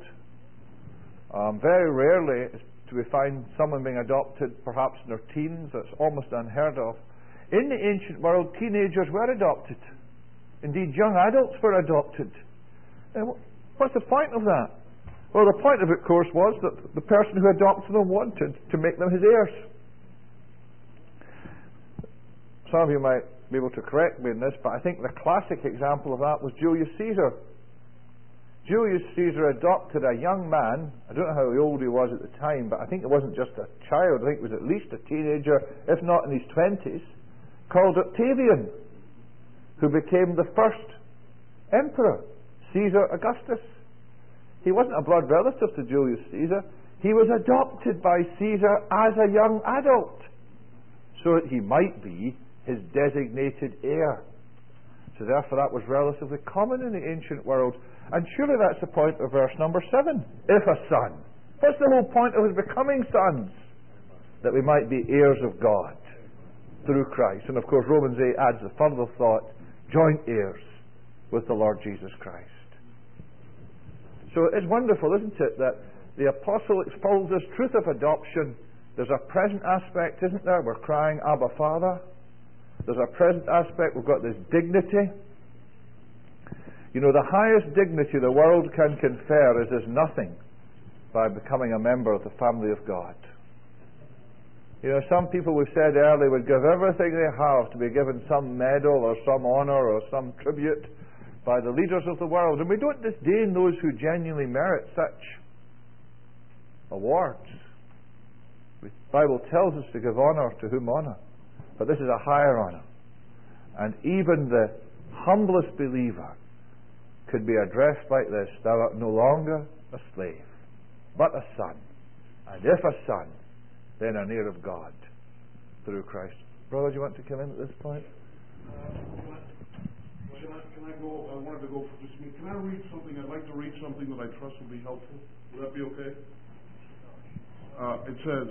Speaker 1: Very rarely do we find someone being adopted perhaps in their teens. That's almost unheard of. In the ancient world, teenagers were adopted. Indeed, young adults were adopted. And what's the point of that? Well, the point of it, of course, was that the person who adopted them wanted to make them his heirs. Some of you might be able to correct me in this, but I think the classic example of that was Julius Caesar. Julius Caesar adopted a young man. I don't know how old he was at the time, but I think it wasn't just a child. I think it was at least a teenager, if not in his 20s, called Octavian, who became the first emperor, Caesar Augustus. He wasn't a blood relative to Julius Caesar. He was adopted by Caesar as a young adult, so that he might be his designated heir. So therefore that was relatively common in the ancient world. And surely that's the point of verse number 7. If a son. What's the whole point of his becoming sons? That we might be heirs of God through Christ. And of course Romans 8 adds the further thought, joint heirs with the Lord Jesus Christ. So it's wonderful, isn't it, that the apostle exposes this truth of adoption. There's a present aspect, isn't there? We're crying, Abba, Father. There's a present aspect. We've got this dignity. You know, the highest dignity the world can confer is as nothing by becoming a member of the family of God. You know, some people, we've said earlier, would give everything they have to be given some medal or some honour or some tribute by the leaders of the world. And we don't disdain those who genuinely merit such awards. The Bible tells us to give honour to whom honour. But this is a higher honour. And even the humblest believer could be addressed like this: thou art no longer a slave, but a son. And if a son, then an heir of God through Christ. Brother, do you want to come in at this point?
Speaker 6: Can I go? I wanted to go for just a minute. Can I read something? I'd like to read something that I trust will be helpful. Would that be okay? It says,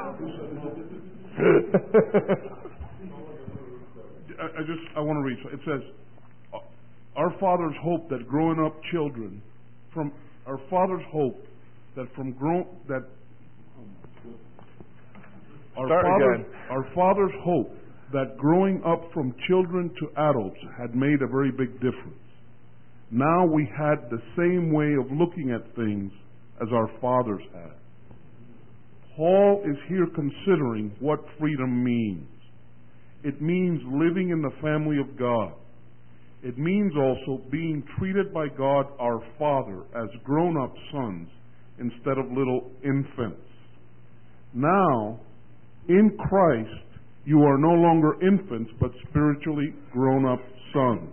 Speaker 6: I want to read. It says, our fathers hope that growing up children, our fathers hope that growing up from children to adults had made a very big difference. Now we had the same way of looking at things as our fathers had. Paul is here considering what freedom means. It means living in the family of God. It means also being treated by God our Father as grown-up sons instead of little infants. Now, in Christ, you are no longer infants, but spiritually grown-up sons.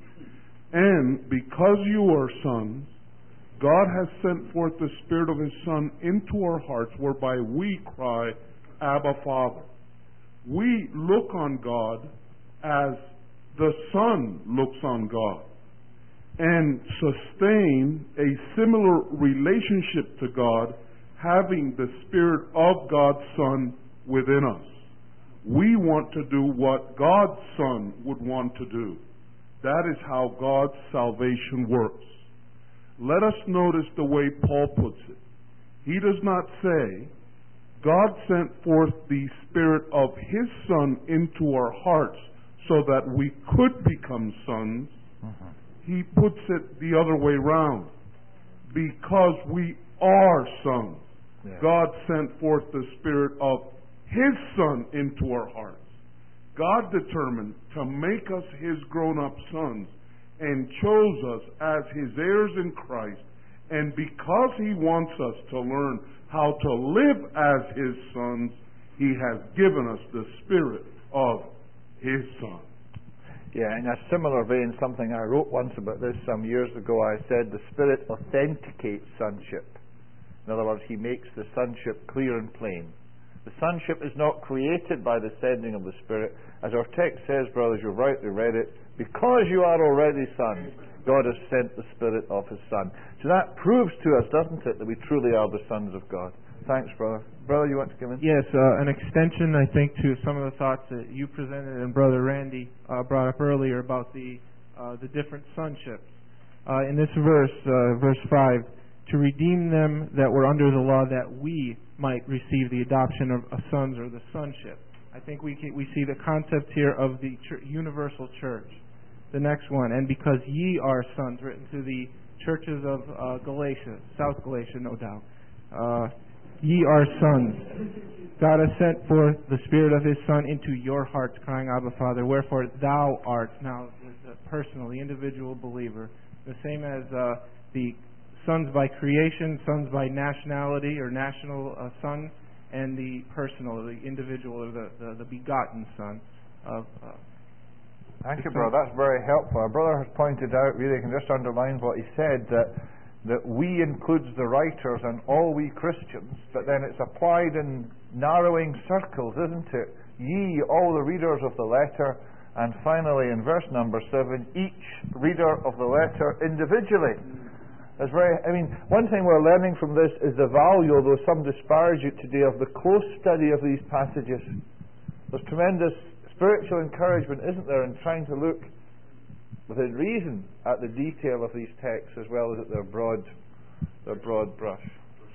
Speaker 6: And because you are sons, God has sent forth the Spirit of His Son into our hearts, whereby we cry, Abba, Father. We look on God as the Son looks on God, and sustain a similar relationship to God, having the Spirit of God's Son within us. We want to do what God's Son would want to do. That is how God's salvation works. Let us notice the way Paul puts it. He does not say, God sent forth the Spirit of His Son into our hearts so that we could become sons. He puts it the other way round. Because we are sons, God sent forth the Spirit of His Son into our hearts. God determined to make us His grown-up sons and chose us as His heirs in Christ. And because He wants us to learn how to live as His sons, He has given us the Spirit of His Son.
Speaker 1: Yeah, in a similar vein, something I wrote once about this some years ago, I said the Spirit authenticates sonship. In other words, He makes the sonship clear and plain. The sonship is not created by the sending of the Spirit. As our text says, brothers, you've rightly read it, because you are already sons, God has sent the Spirit of His Son. So that proves to us, doesn't it, that we truly are the sons of God. Thanks, brother. Brother, you want to come in?
Speaker 9: Yes, an extension, I think, to some of the thoughts that you presented and Brother Randy brought up earlier about the different sonships. In this verse, verse 5, to redeem them that were under the law, that we might receive the adoption of sons, or the sonship. I think we see the concept here of the universal church. The next one, and because ye are sons, written to the churches of Galatia, South Galatia, no doubt. Ye are sons. God has sent forth the Spirit of His Son into your hearts, crying, Abba, Father. Wherefore thou art, now the personal, the individual believer, the same as the sons by creation, sons by nationality or national son, and the personal, the individual, or the begotten Son of.
Speaker 1: Thank you, brother. That's very helpful. Our brother has pointed out, really, I can just underline what he said, that we includes the writers and all we Christians, but then it's applied in narrowing circles, isn't it? Ye, all the readers of the letter, and finally in verse number 7, each reader of the letter individually. That's one thing we're learning from this is the value, although some disparage it today, of the close study of these passages. There's tremendous spiritual encouragement, isn't there, in trying to look within reason at the detail of these texts as well as at their broad brush.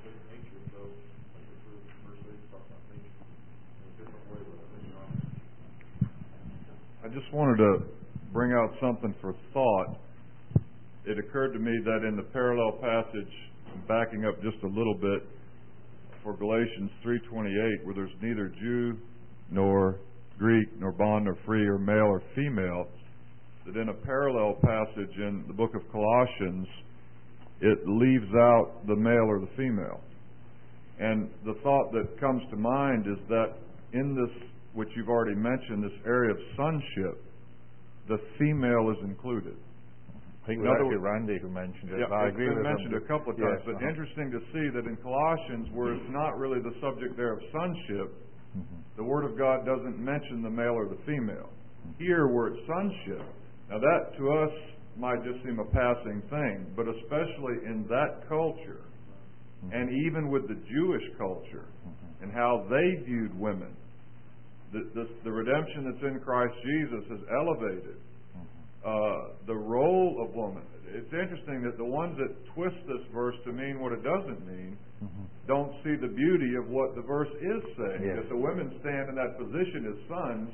Speaker 10: I just wanted to bring out something for thought. It occurred to me that in the parallel passage, backing up just a little bit, for Galatians 3:28, where there's neither Jew nor Greek nor bond nor free or male or female, that in a parallel passage in the book of Colossians, it leaves out the male or the female. And the thought that comes to mind is that in this, which you've already mentioned, this area of sonship, the female is included.
Speaker 1: I think it was actually Randy who mentioned it.
Speaker 10: Yeah,
Speaker 1: I agree with him.
Speaker 10: It's been mentioned a couple of times, but interesting to see that in Colossians, where it's not really the subject there of sonship, The Word of God doesn't mention the male or the female. Here, where it's sonship, now that to us might just seem a passing thing, but especially in that culture, and even with the Jewish culture, and how they viewed women, the redemption that's in Christ Jesus has elevated the role of woman. It's interesting that the ones that twist this verse to mean what it doesn't mean don't see the beauty of what the verse is saying.
Speaker 1: Yes.
Speaker 10: That the women stand in that position as sons,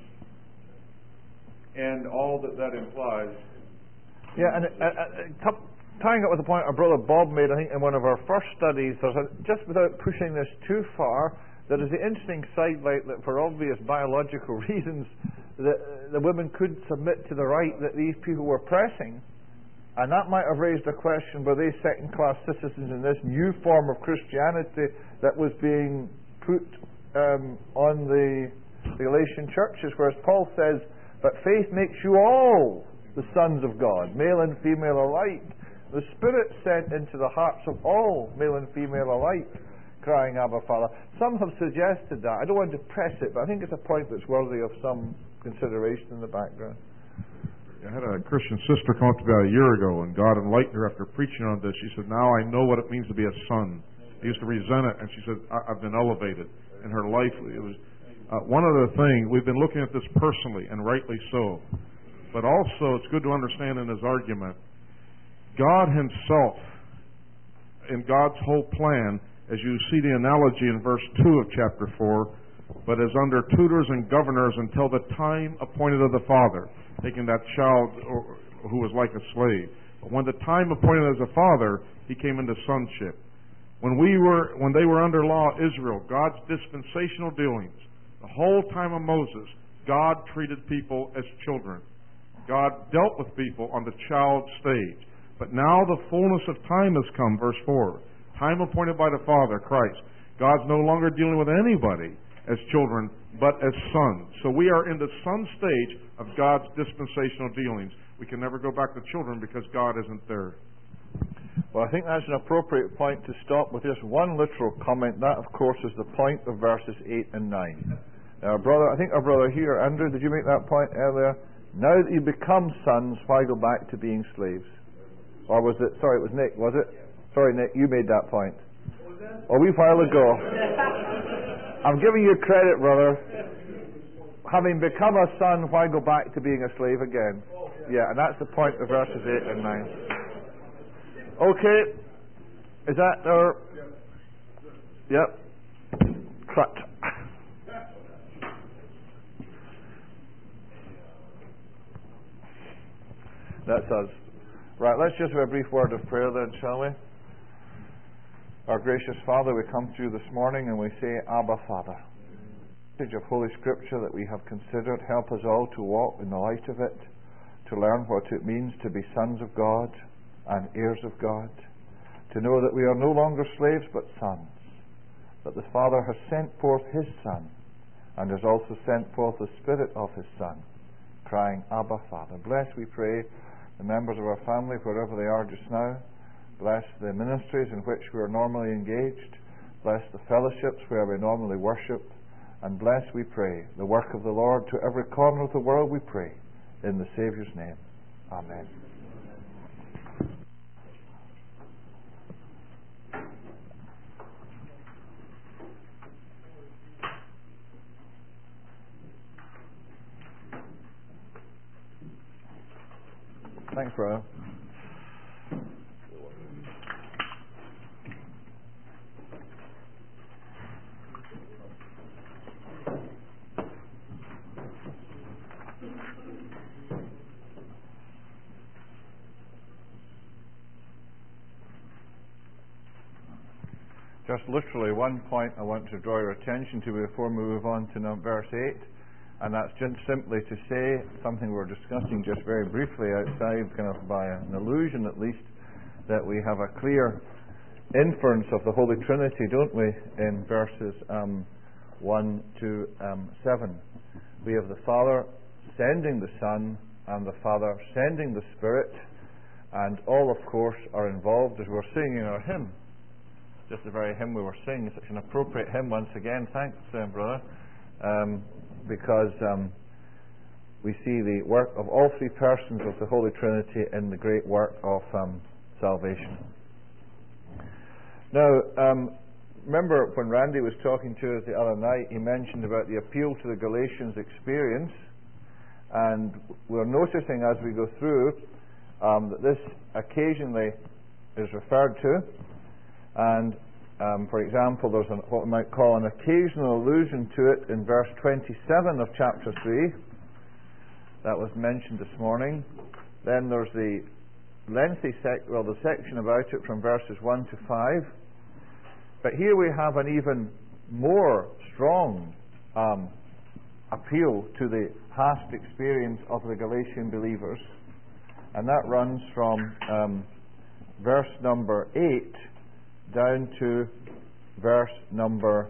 Speaker 10: and all that implies.
Speaker 1: Yeah, and tying up with the point our brother Bob made, I think, in one of our first studies, just without pushing this too far, there is the interesting sidelight that for obvious biological reasons, the women could submit to the right that these people were pressing, and that might have raised a question, were they second-class citizens in this new form of Christianity that was being put on the Galatian churches, whereas Paul says, but faith makes you all the sons of God, male and female alike. The Spirit sent into the hearts of all, male and female alike, crying, Abba, Father. Some have suggested that. I don't want to press it, but I think it's a point that's worthy of some consideration in the background.
Speaker 6: I had a Christian sister come up to me about a year ago, and God enlightened her after preaching on this. She said, now I know what it means to be a son. I used to resent it, and she said, I've been elevated in her life. It was one other thing. We've been looking at this personally, and rightly so. But also, it's good to understand in his argument, God himself, in God's whole plan, as you see the analogy in verse 2 of chapter 4, but is under tutors and governors until the time appointed of the Father, taking that child who was like a slave. But when the time appointed as a father, he came into sonship. When they were under law, Israel, God's dispensational dealings, the whole time of Moses, God treated people as children. God dealt with people on the child stage. But now the fullness of time has come, verse 4. Time appointed by the Father, Christ. God's no longer dealing with anybody as children, but as sons. So we are in the son stage of God's dispensational dealings. We can never go back to children because God isn't there.
Speaker 1: Well, I think that's an appropriate point to stop with just one literal comment. That, of course, is the point of verses 8 and 9. Now, I think our brother here, Andrew, did you make that point earlier? Now that you become sons, why go back to being slaves? Or was it, sorry, it was Nick, was it? Sorry, Nick, you made that point. A wee while ago. I'm giving you credit, brother. Having become a son, why go back to being a slave again? Yeah, and that's the point of verses 8 and 9. Okay. Is that our... Yep. Cut. That's us. Right, let's just have a brief word of prayer then, shall we? Our gracious Father, we come to you this morning and we say, Abba, Father. The passage of Holy Scripture that we have considered, help us all to walk in the light of it, to learn what it means to be sons of God and heirs of God, to know that we are no longer slaves but sons, that the Father has sent forth His Son and has also sent forth the Spirit of His Son, crying, Abba, Father. Bless, we pray, the members of our family, wherever they are just now. Bless the ministries in which we are normally engaged. Bless the fellowships where we normally worship. And bless, we pray, the work of the Lord to every corner of the world, we pray. In the Saviour's name. Amen. Thanks, brother. Just literally one point I want to draw your attention to before we move on to verse 8, and that's just simply to say something we were discussing just very briefly outside, kind of by an allusion at least, that we have a clear inference of the Holy Trinity, don't we, in verses 1 to 7. We have the Father sending the Son and the Father sending the Spirit, and all, of course, are involved as we're singing our hymn. Just the very hymn we were singing, such an appropriate hymn once again. Thanks, brother. because we see the work of all three persons of the Holy Trinity in the great work of salvation. Now, remember when Randy was talking to us the other night, he mentioned about the appeal to the Galatians experience, and we're noticing as we go through that this occasionally is referred to, and for example, there's what we might call an occasional allusion to it in verse 27 of chapter 3. That was mentioned this morning. Then there's the lengthy the section about it from verses 1 to 5. But here we have an even more strong appeal to the past experience of the Galatian believers, and that runs from verse number 8 down to verse number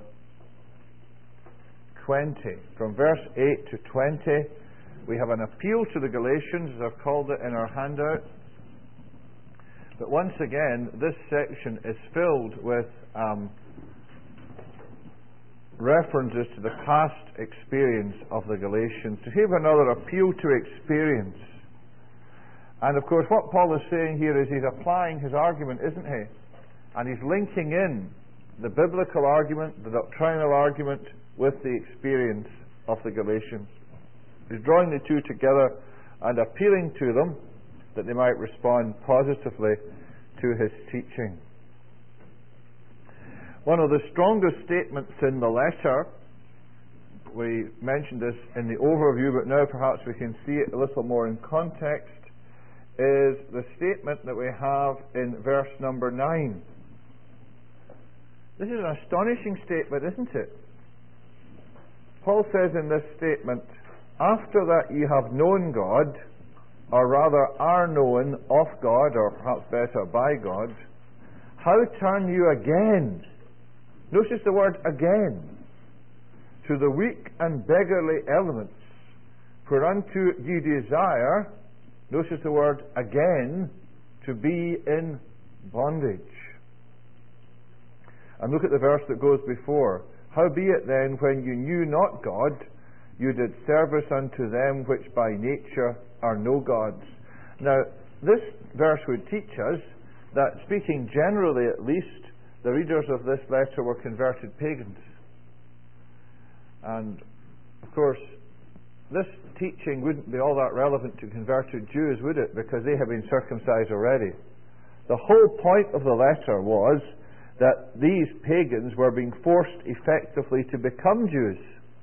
Speaker 1: 20. From verse 8 to 20, we have an appeal to the Galatians, as I've called it in our handout. But once again, this section is filled with references to the past experience of the Galatians. So here we have another appeal to experience. And of course, what Paul is saying here is he's applying his argument, isn't he? And he's linking in the biblical argument, the doctrinal argument, with the experience of the Galatians. He's drawing the two together and appealing to them that they might respond positively to his teaching. One of the strongest statements in the letter, we mentioned this in the overview, but now perhaps we can see it a little more in context, is the statement that we have in verse number 9. This is an astonishing statement, isn't it? Paul says in this statement, after that ye have known God, or rather are known of God, or perhaps better by God, how turn you again? Notice the word again. To the weak and beggarly elements, whereunto ye desire, notice the word again, to be in bondage. And look at the verse that goes before. Howbeit then, when you knew not God, you did service unto them which by nature are no gods. Now, this verse would teach us that, speaking generally at least, the readers of this letter were converted pagans. And, of course, this teaching wouldn't be all that relevant to converted Jews, would it? Because they had been circumcised already. The whole point of the letter was that these pagans were being forced effectively to become Jews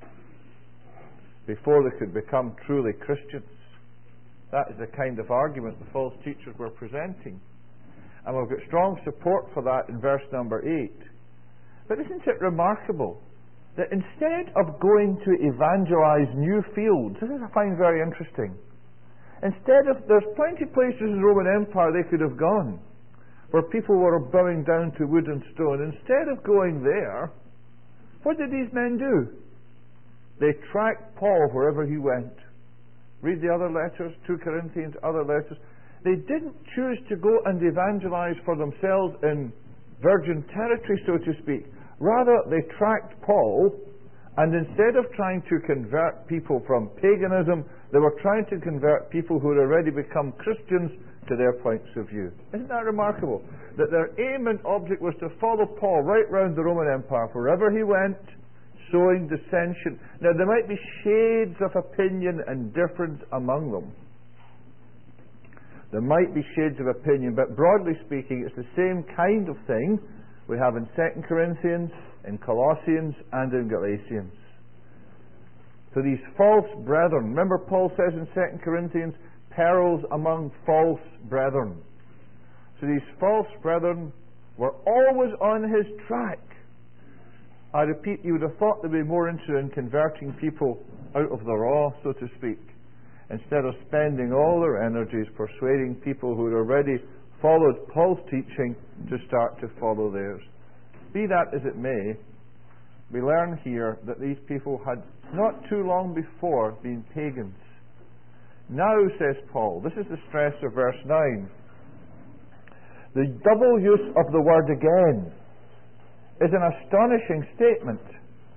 Speaker 1: before they could become truly Christians. That is the kind of argument the false teachers were presenting. And we've got strong support for that in verse number 8. But isn't it remarkable that instead of going to evangelize new fields, this is I find very interesting, instead of, there's plenty of places in the Roman Empire they could have gone where people were bowing down to wood and stone. Instead of going there, what did these men do? They tracked Paul wherever he went. Read the other letters, 2 Corinthians, other letters. They didn't choose to go and evangelize for themselves in virgin territory, so to speak. Rather, they tracked Paul, and instead of trying to convert people from paganism, they were trying to convert people who had already become Christians to their points of view. Isn't that remarkable? That their aim and object was to follow Paul right round the Roman Empire, wherever he went, sowing dissension. Now, there might be shades of opinion and difference among them. There might be shades of opinion, but broadly speaking, it's the same kind of thing we have in 2 Corinthians, in Colossians, and in Galatians. So these false brethren, remember Paul says in 2 Corinthians, perils among false brethren. So these false brethren were always on his track. I repeat, you would have thought they'd be more interested in converting people out of the raw, so to speak, instead of spending all their energies persuading people who had already followed Paul's teaching to start to follow theirs. Be that as it may, we learn here that these people had not too long before been pagans. Now, says Paul, this is the stress of verse 9, the double use of the word again is an astonishing statement.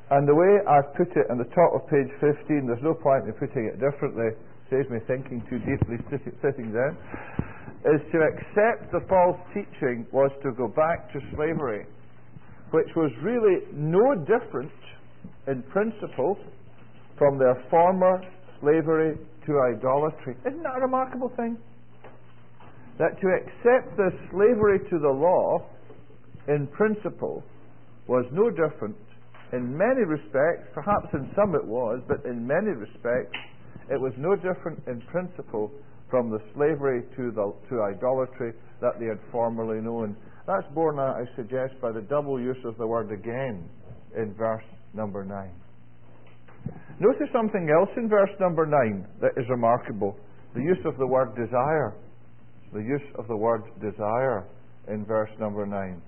Speaker 1: And the way I've put it on the top of page 15, there's no point in putting it differently, saves me thinking too deeply sitting down, is to accept the false teaching was to go back to slavery, which was really no different in principle from their former slavery to idolatry. Isn't that a remarkable thing? That to accept the slavery to the law in principle was no different in many respects, perhaps in some it was, but in many respects it was no different in principle from the slavery to idolatry that they had formerly known. That's borne out, I suggest, by the double use of the word again in verse number 9. Notice something else in verse number 9 that is remarkable. The use of the word desire. The use of the word desire in verse number 9.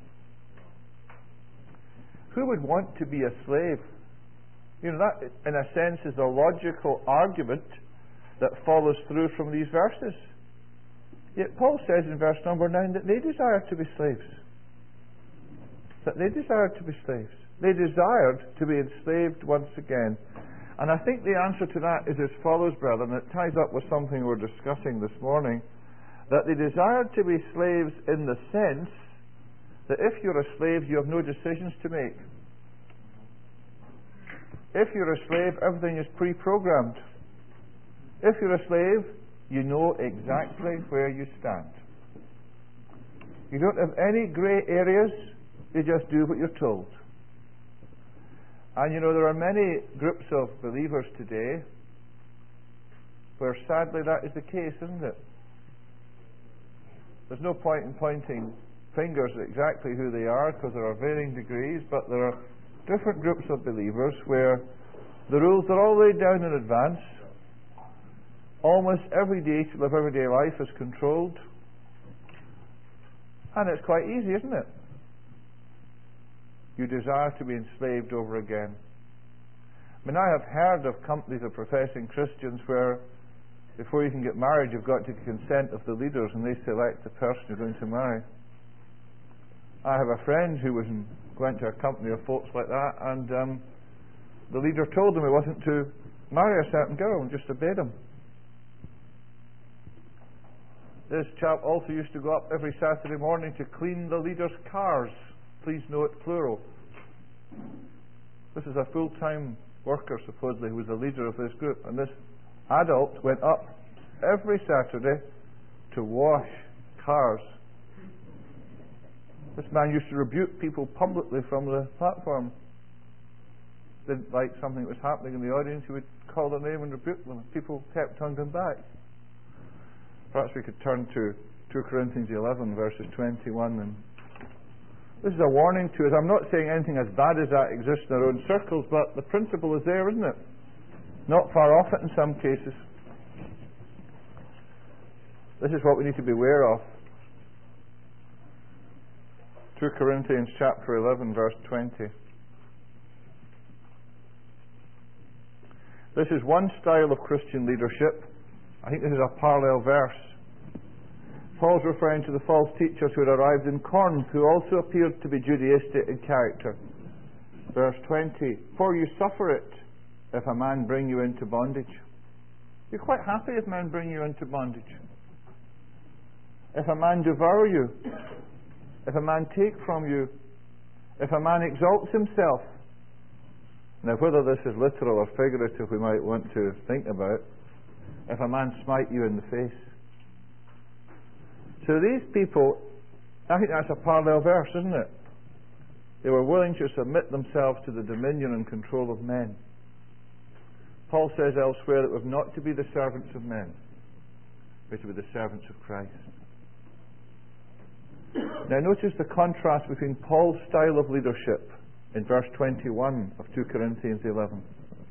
Speaker 1: Who would want to be a slave? You know, that in a sense is a logical argument that follows through from these verses. Yet Paul says in verse number 9 that they desired to be slaves. That they desired to be slaves. They desired to be enslaved once again. And I think the answer to that is as follows, brethren. It ties up with something we're discussing this morning. That they desired to be slaves in the sense that if you're a slave, you have no decisions to make. If you're a slave, everything is pre-programmed. If you're a slave, you know exactly where you stand. You don't have any grey areas. You just do what you're told. And you know, there are many groups of believers today where sadly that is the case, isn't it? There's no point in pointing fingers at exactly who they are, because there are varying degrees, but there are different groups of believers where the rules are all laid down in advance. Almost every day to live everyday life is controlled. And it's quite easy, isn't it? You desire to be enslaved over again. I mean, I have heard of companies of professing Christians where before you can get married, you've got to get consent of the leaders, and they select the person you're going to marry. I have a friend who went to a company of folks like that, and the leader told him he wasn't to marry a certain girl and just obeyed him. This chap also used to go up every Saturday morning to clean the leader's cars. Please note plural. This is a full-time worker, supposedly, who was the leader of this group. And this adult went up every Saturday to wash cars. This man used to rebuke people publicly from the platform. Didn't like something that was happening in the audience, he would call their name and rebuke them. People kept turning back. Perhaps we could turn to 2 Corinthians 11, verses 21. And this is a warning to us. I'm not saying anything as bad as that exists in our own circles, but the principle is there, isn't it? Not far off it in some cases. This is what we need to be aware of. 2 Corinthians chapter 11, verse 20. This is one style of Christian leadership. I think this is a parallel verse. Paul's referring to the false teachers who had arrived in Corinth, who also appeared to be Judaistic in character. Verse 20. For you suffer it if a man bring you into bondage. You're quite happy if men bring you into bondage. If a man devour you, if a man take from you, if a man exalts himself. Now, whether this is literal or figurative, we might want to think about. If a man smite you in the face. So these people, I think that's a parallel verse, isn't it? They were willing to submit themselves to the dominion and control of men. Paul says elsewhere that we're not to be the servants of men, we're to be the servants of Christ. Now notice the contrast between Paul's style of leadership in verse 21 of 2 Corinthians 11.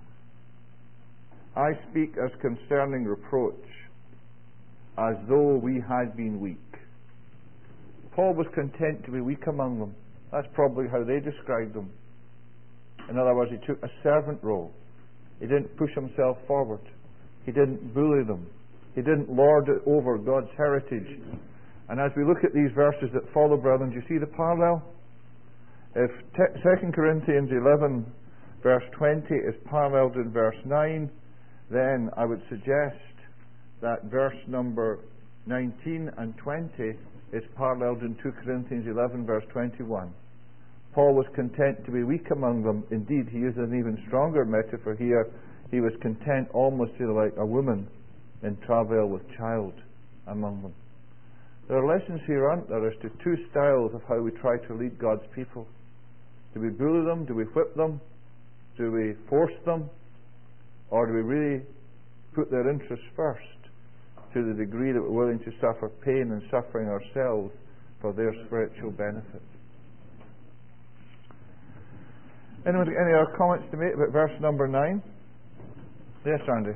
Speaker 1: I speak as concerning reproach, as though we had been weak. Paul was content to be weak among them. That's probably how they described him. In other words, he took a servant role. He didn't push himself forward. He didn't bully them. He didn't lord it over God's heritage. And as we look at these verses that follow, brethren, do you see the parallel? If 2 Corinthians 11, Verse 20 is paralleled in verse 9. Then I would suggest that verse number 19 and 20 is paralleled in 2 Corinthians 11 verse 21. Paul was content to be weak among them. Indeed, he uses an even stronger metaphor here. He was content almost to be like a woman in travail with child among them. There are lessons here, aren't there, as to two styles of how we try to lead God's people. Do we bully them? Do we whip them? Do we force them? Or do we really put their interests first to the degree that we're willing to suffer pain and suffering ourselves for their spiritual benefit? Anyone any other comments to make about verse number 9? Yes, Andy.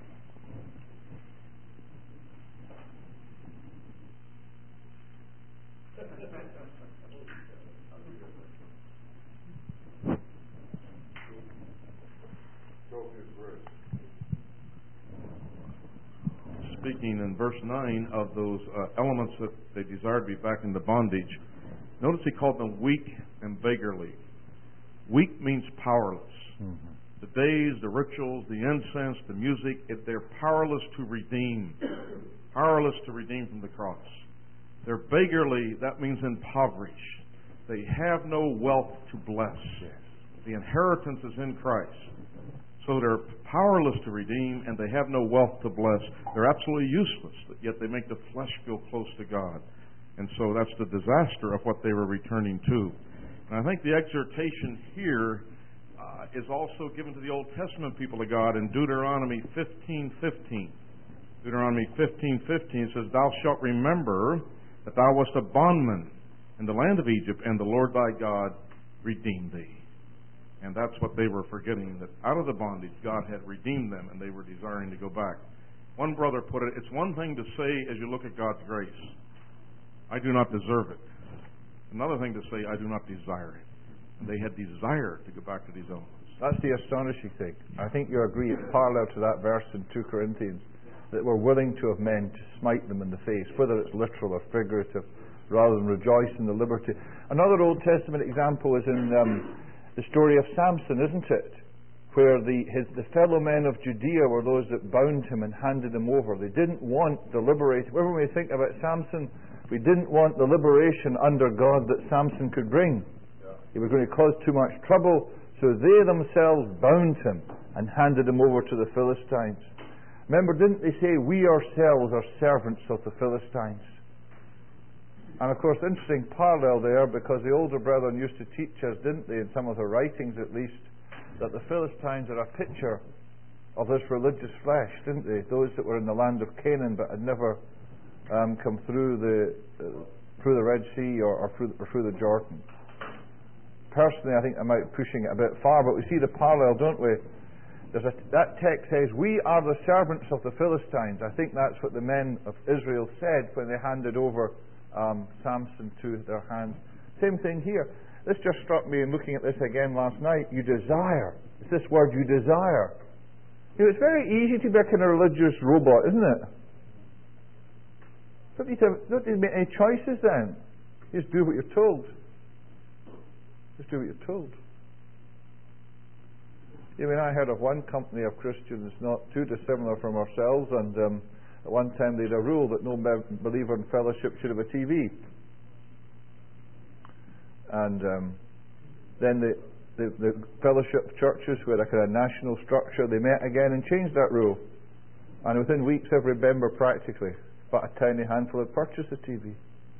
Speaker 6: Speaking in verse 9 of those elements that they desire to be back into bondage, notice he called them weak and beggarly. Weak means powerless. Mm-hmm. The days, the rituals, the incense, the music, they're powerless to redeem. Powerless to redeem from the cross. They're beggarly, that means impoverished. They have no wealth to bless. Yes. The inheritance is in Christ. So they're powerless to redeem, and they have no wealth to bless. They're absolutely useless, yet they make the flesh feel close to God. And so that's the disaster of what they were returning to. And I think the exhortation here is also given to the Old Testament people of God in Deuteronomy 15:15. Deuteronomy 15:15 says, "Thou shalt remember that thou wast a bondman in the land of Egypt, and the Lord thy God redeemed thee." And that's what they were forgetting, that out of the bondage God had redeemed them, and they were desiring to go back. One brother put it, it's one thing to say as you look at God's grace, I do not deserve it. Another thing to say, I do not desire it. And they had desire to go back to these elements.
Speaker 1: That's the astonishing thing. I think you agree, it's parallel to that verse in 2 Corinthians, that we're willing to have men to smite them in the face, whether it's literal or figurative, rather than rejoice in the liberty. Another Old Testament example is in the story of Samson, isn't it? Where the fellow men of Judea were those that bound him and handed him over. They didn't want the liberation. Whenever we think about Samson, we didn't want the liberation under God that Samson could bring. He was going to cause too much trouble, so they themselves bound him and handed him over to the Philistines. Remember, didn't they say, we ourselves are servants of the Philistines? And of course, interesting parallel there, because the older brethren used to teach us, didn't they, in some of their writings at least, that the Philistines are a picture of this religious flesh, didn't they? Those that were in the land of Canaan but had never come through the Red Sea or through the Jordan. Personally, I think I might be pushing it a bit far, but we see the parallel, don't we? That text says, we are the servants of the Philistines. I think that's what the men of Israel said when they handed over Samson to their hands. Same thing here. This just struck me in looking at this again last night. You desire. It's this word, you desire. You know, it's very easy to be a kind of religious robot, isn't it? Don't need to make any choices then. You just do what you're told. Just do what you're told. I mean, I heard of one company of Christians not too dissimilar from ourselves, and at one time they had a rule that no believer in fellowship should have a TV. And then the fellowship churches, who had a kind of national structure, they met again and changed that rule. And within weeks, every member practically, but a tiny handful, had purchased a TV.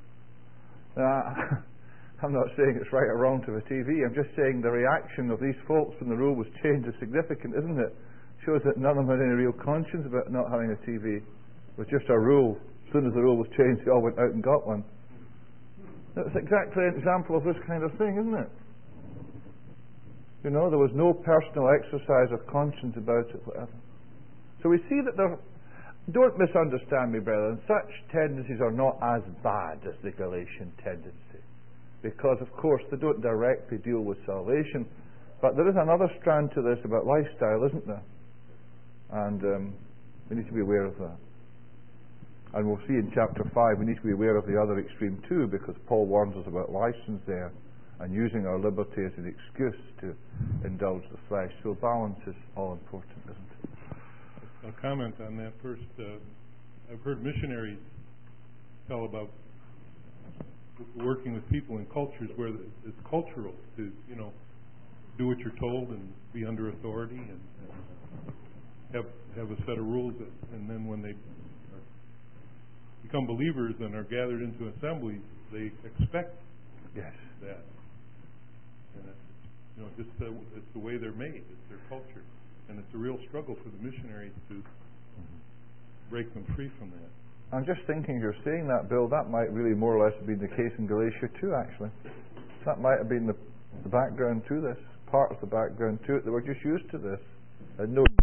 Speaker 1: Now, I'm not saying it's right or wrong to have a TV. I'm just saying the reaction of these folks when the rule was changed is significant, isn't it? Shows that none of them had any real conscience about not having a TV. It was just a rule. As soon as the rule was changed, they all went out and got one. That's exactly an example of this kind of thing, isn't it? You know, there was no personal exercise of conscience about it, whatever. So we see that there... Don't misunderstand me, brethren. Such tendencies are not as bad as the Galatian tendency. Because, of course, they don't directly deal with salvation. But there is another strand to this about lifestyle, isn't there? And we need to be aware of that. And we'll see in chapter 5, we need to be aware of the other extreme too, because Paul warns us about license there. and using our liberty as an excuse to indulge the flesh. So balance is all important, isn't it?
Speaker 11: I'll comment on that first. I've heard missionaries tell about working with people in cultures where it's cultural to, do what you're told and be under authority and have a set of rules. And then when they become believers and are gathered into assemblies, they expect that. And it's the way they're made. It's their culture, and it's a real struggle for the missionaries to break them free from that.
Speaker 1: I'm just thinking, you're saying that, Bill, that might really more or less have been the case in Galatia too, actually. That might have been the background to this, part of the background to it. They were just used to this. And no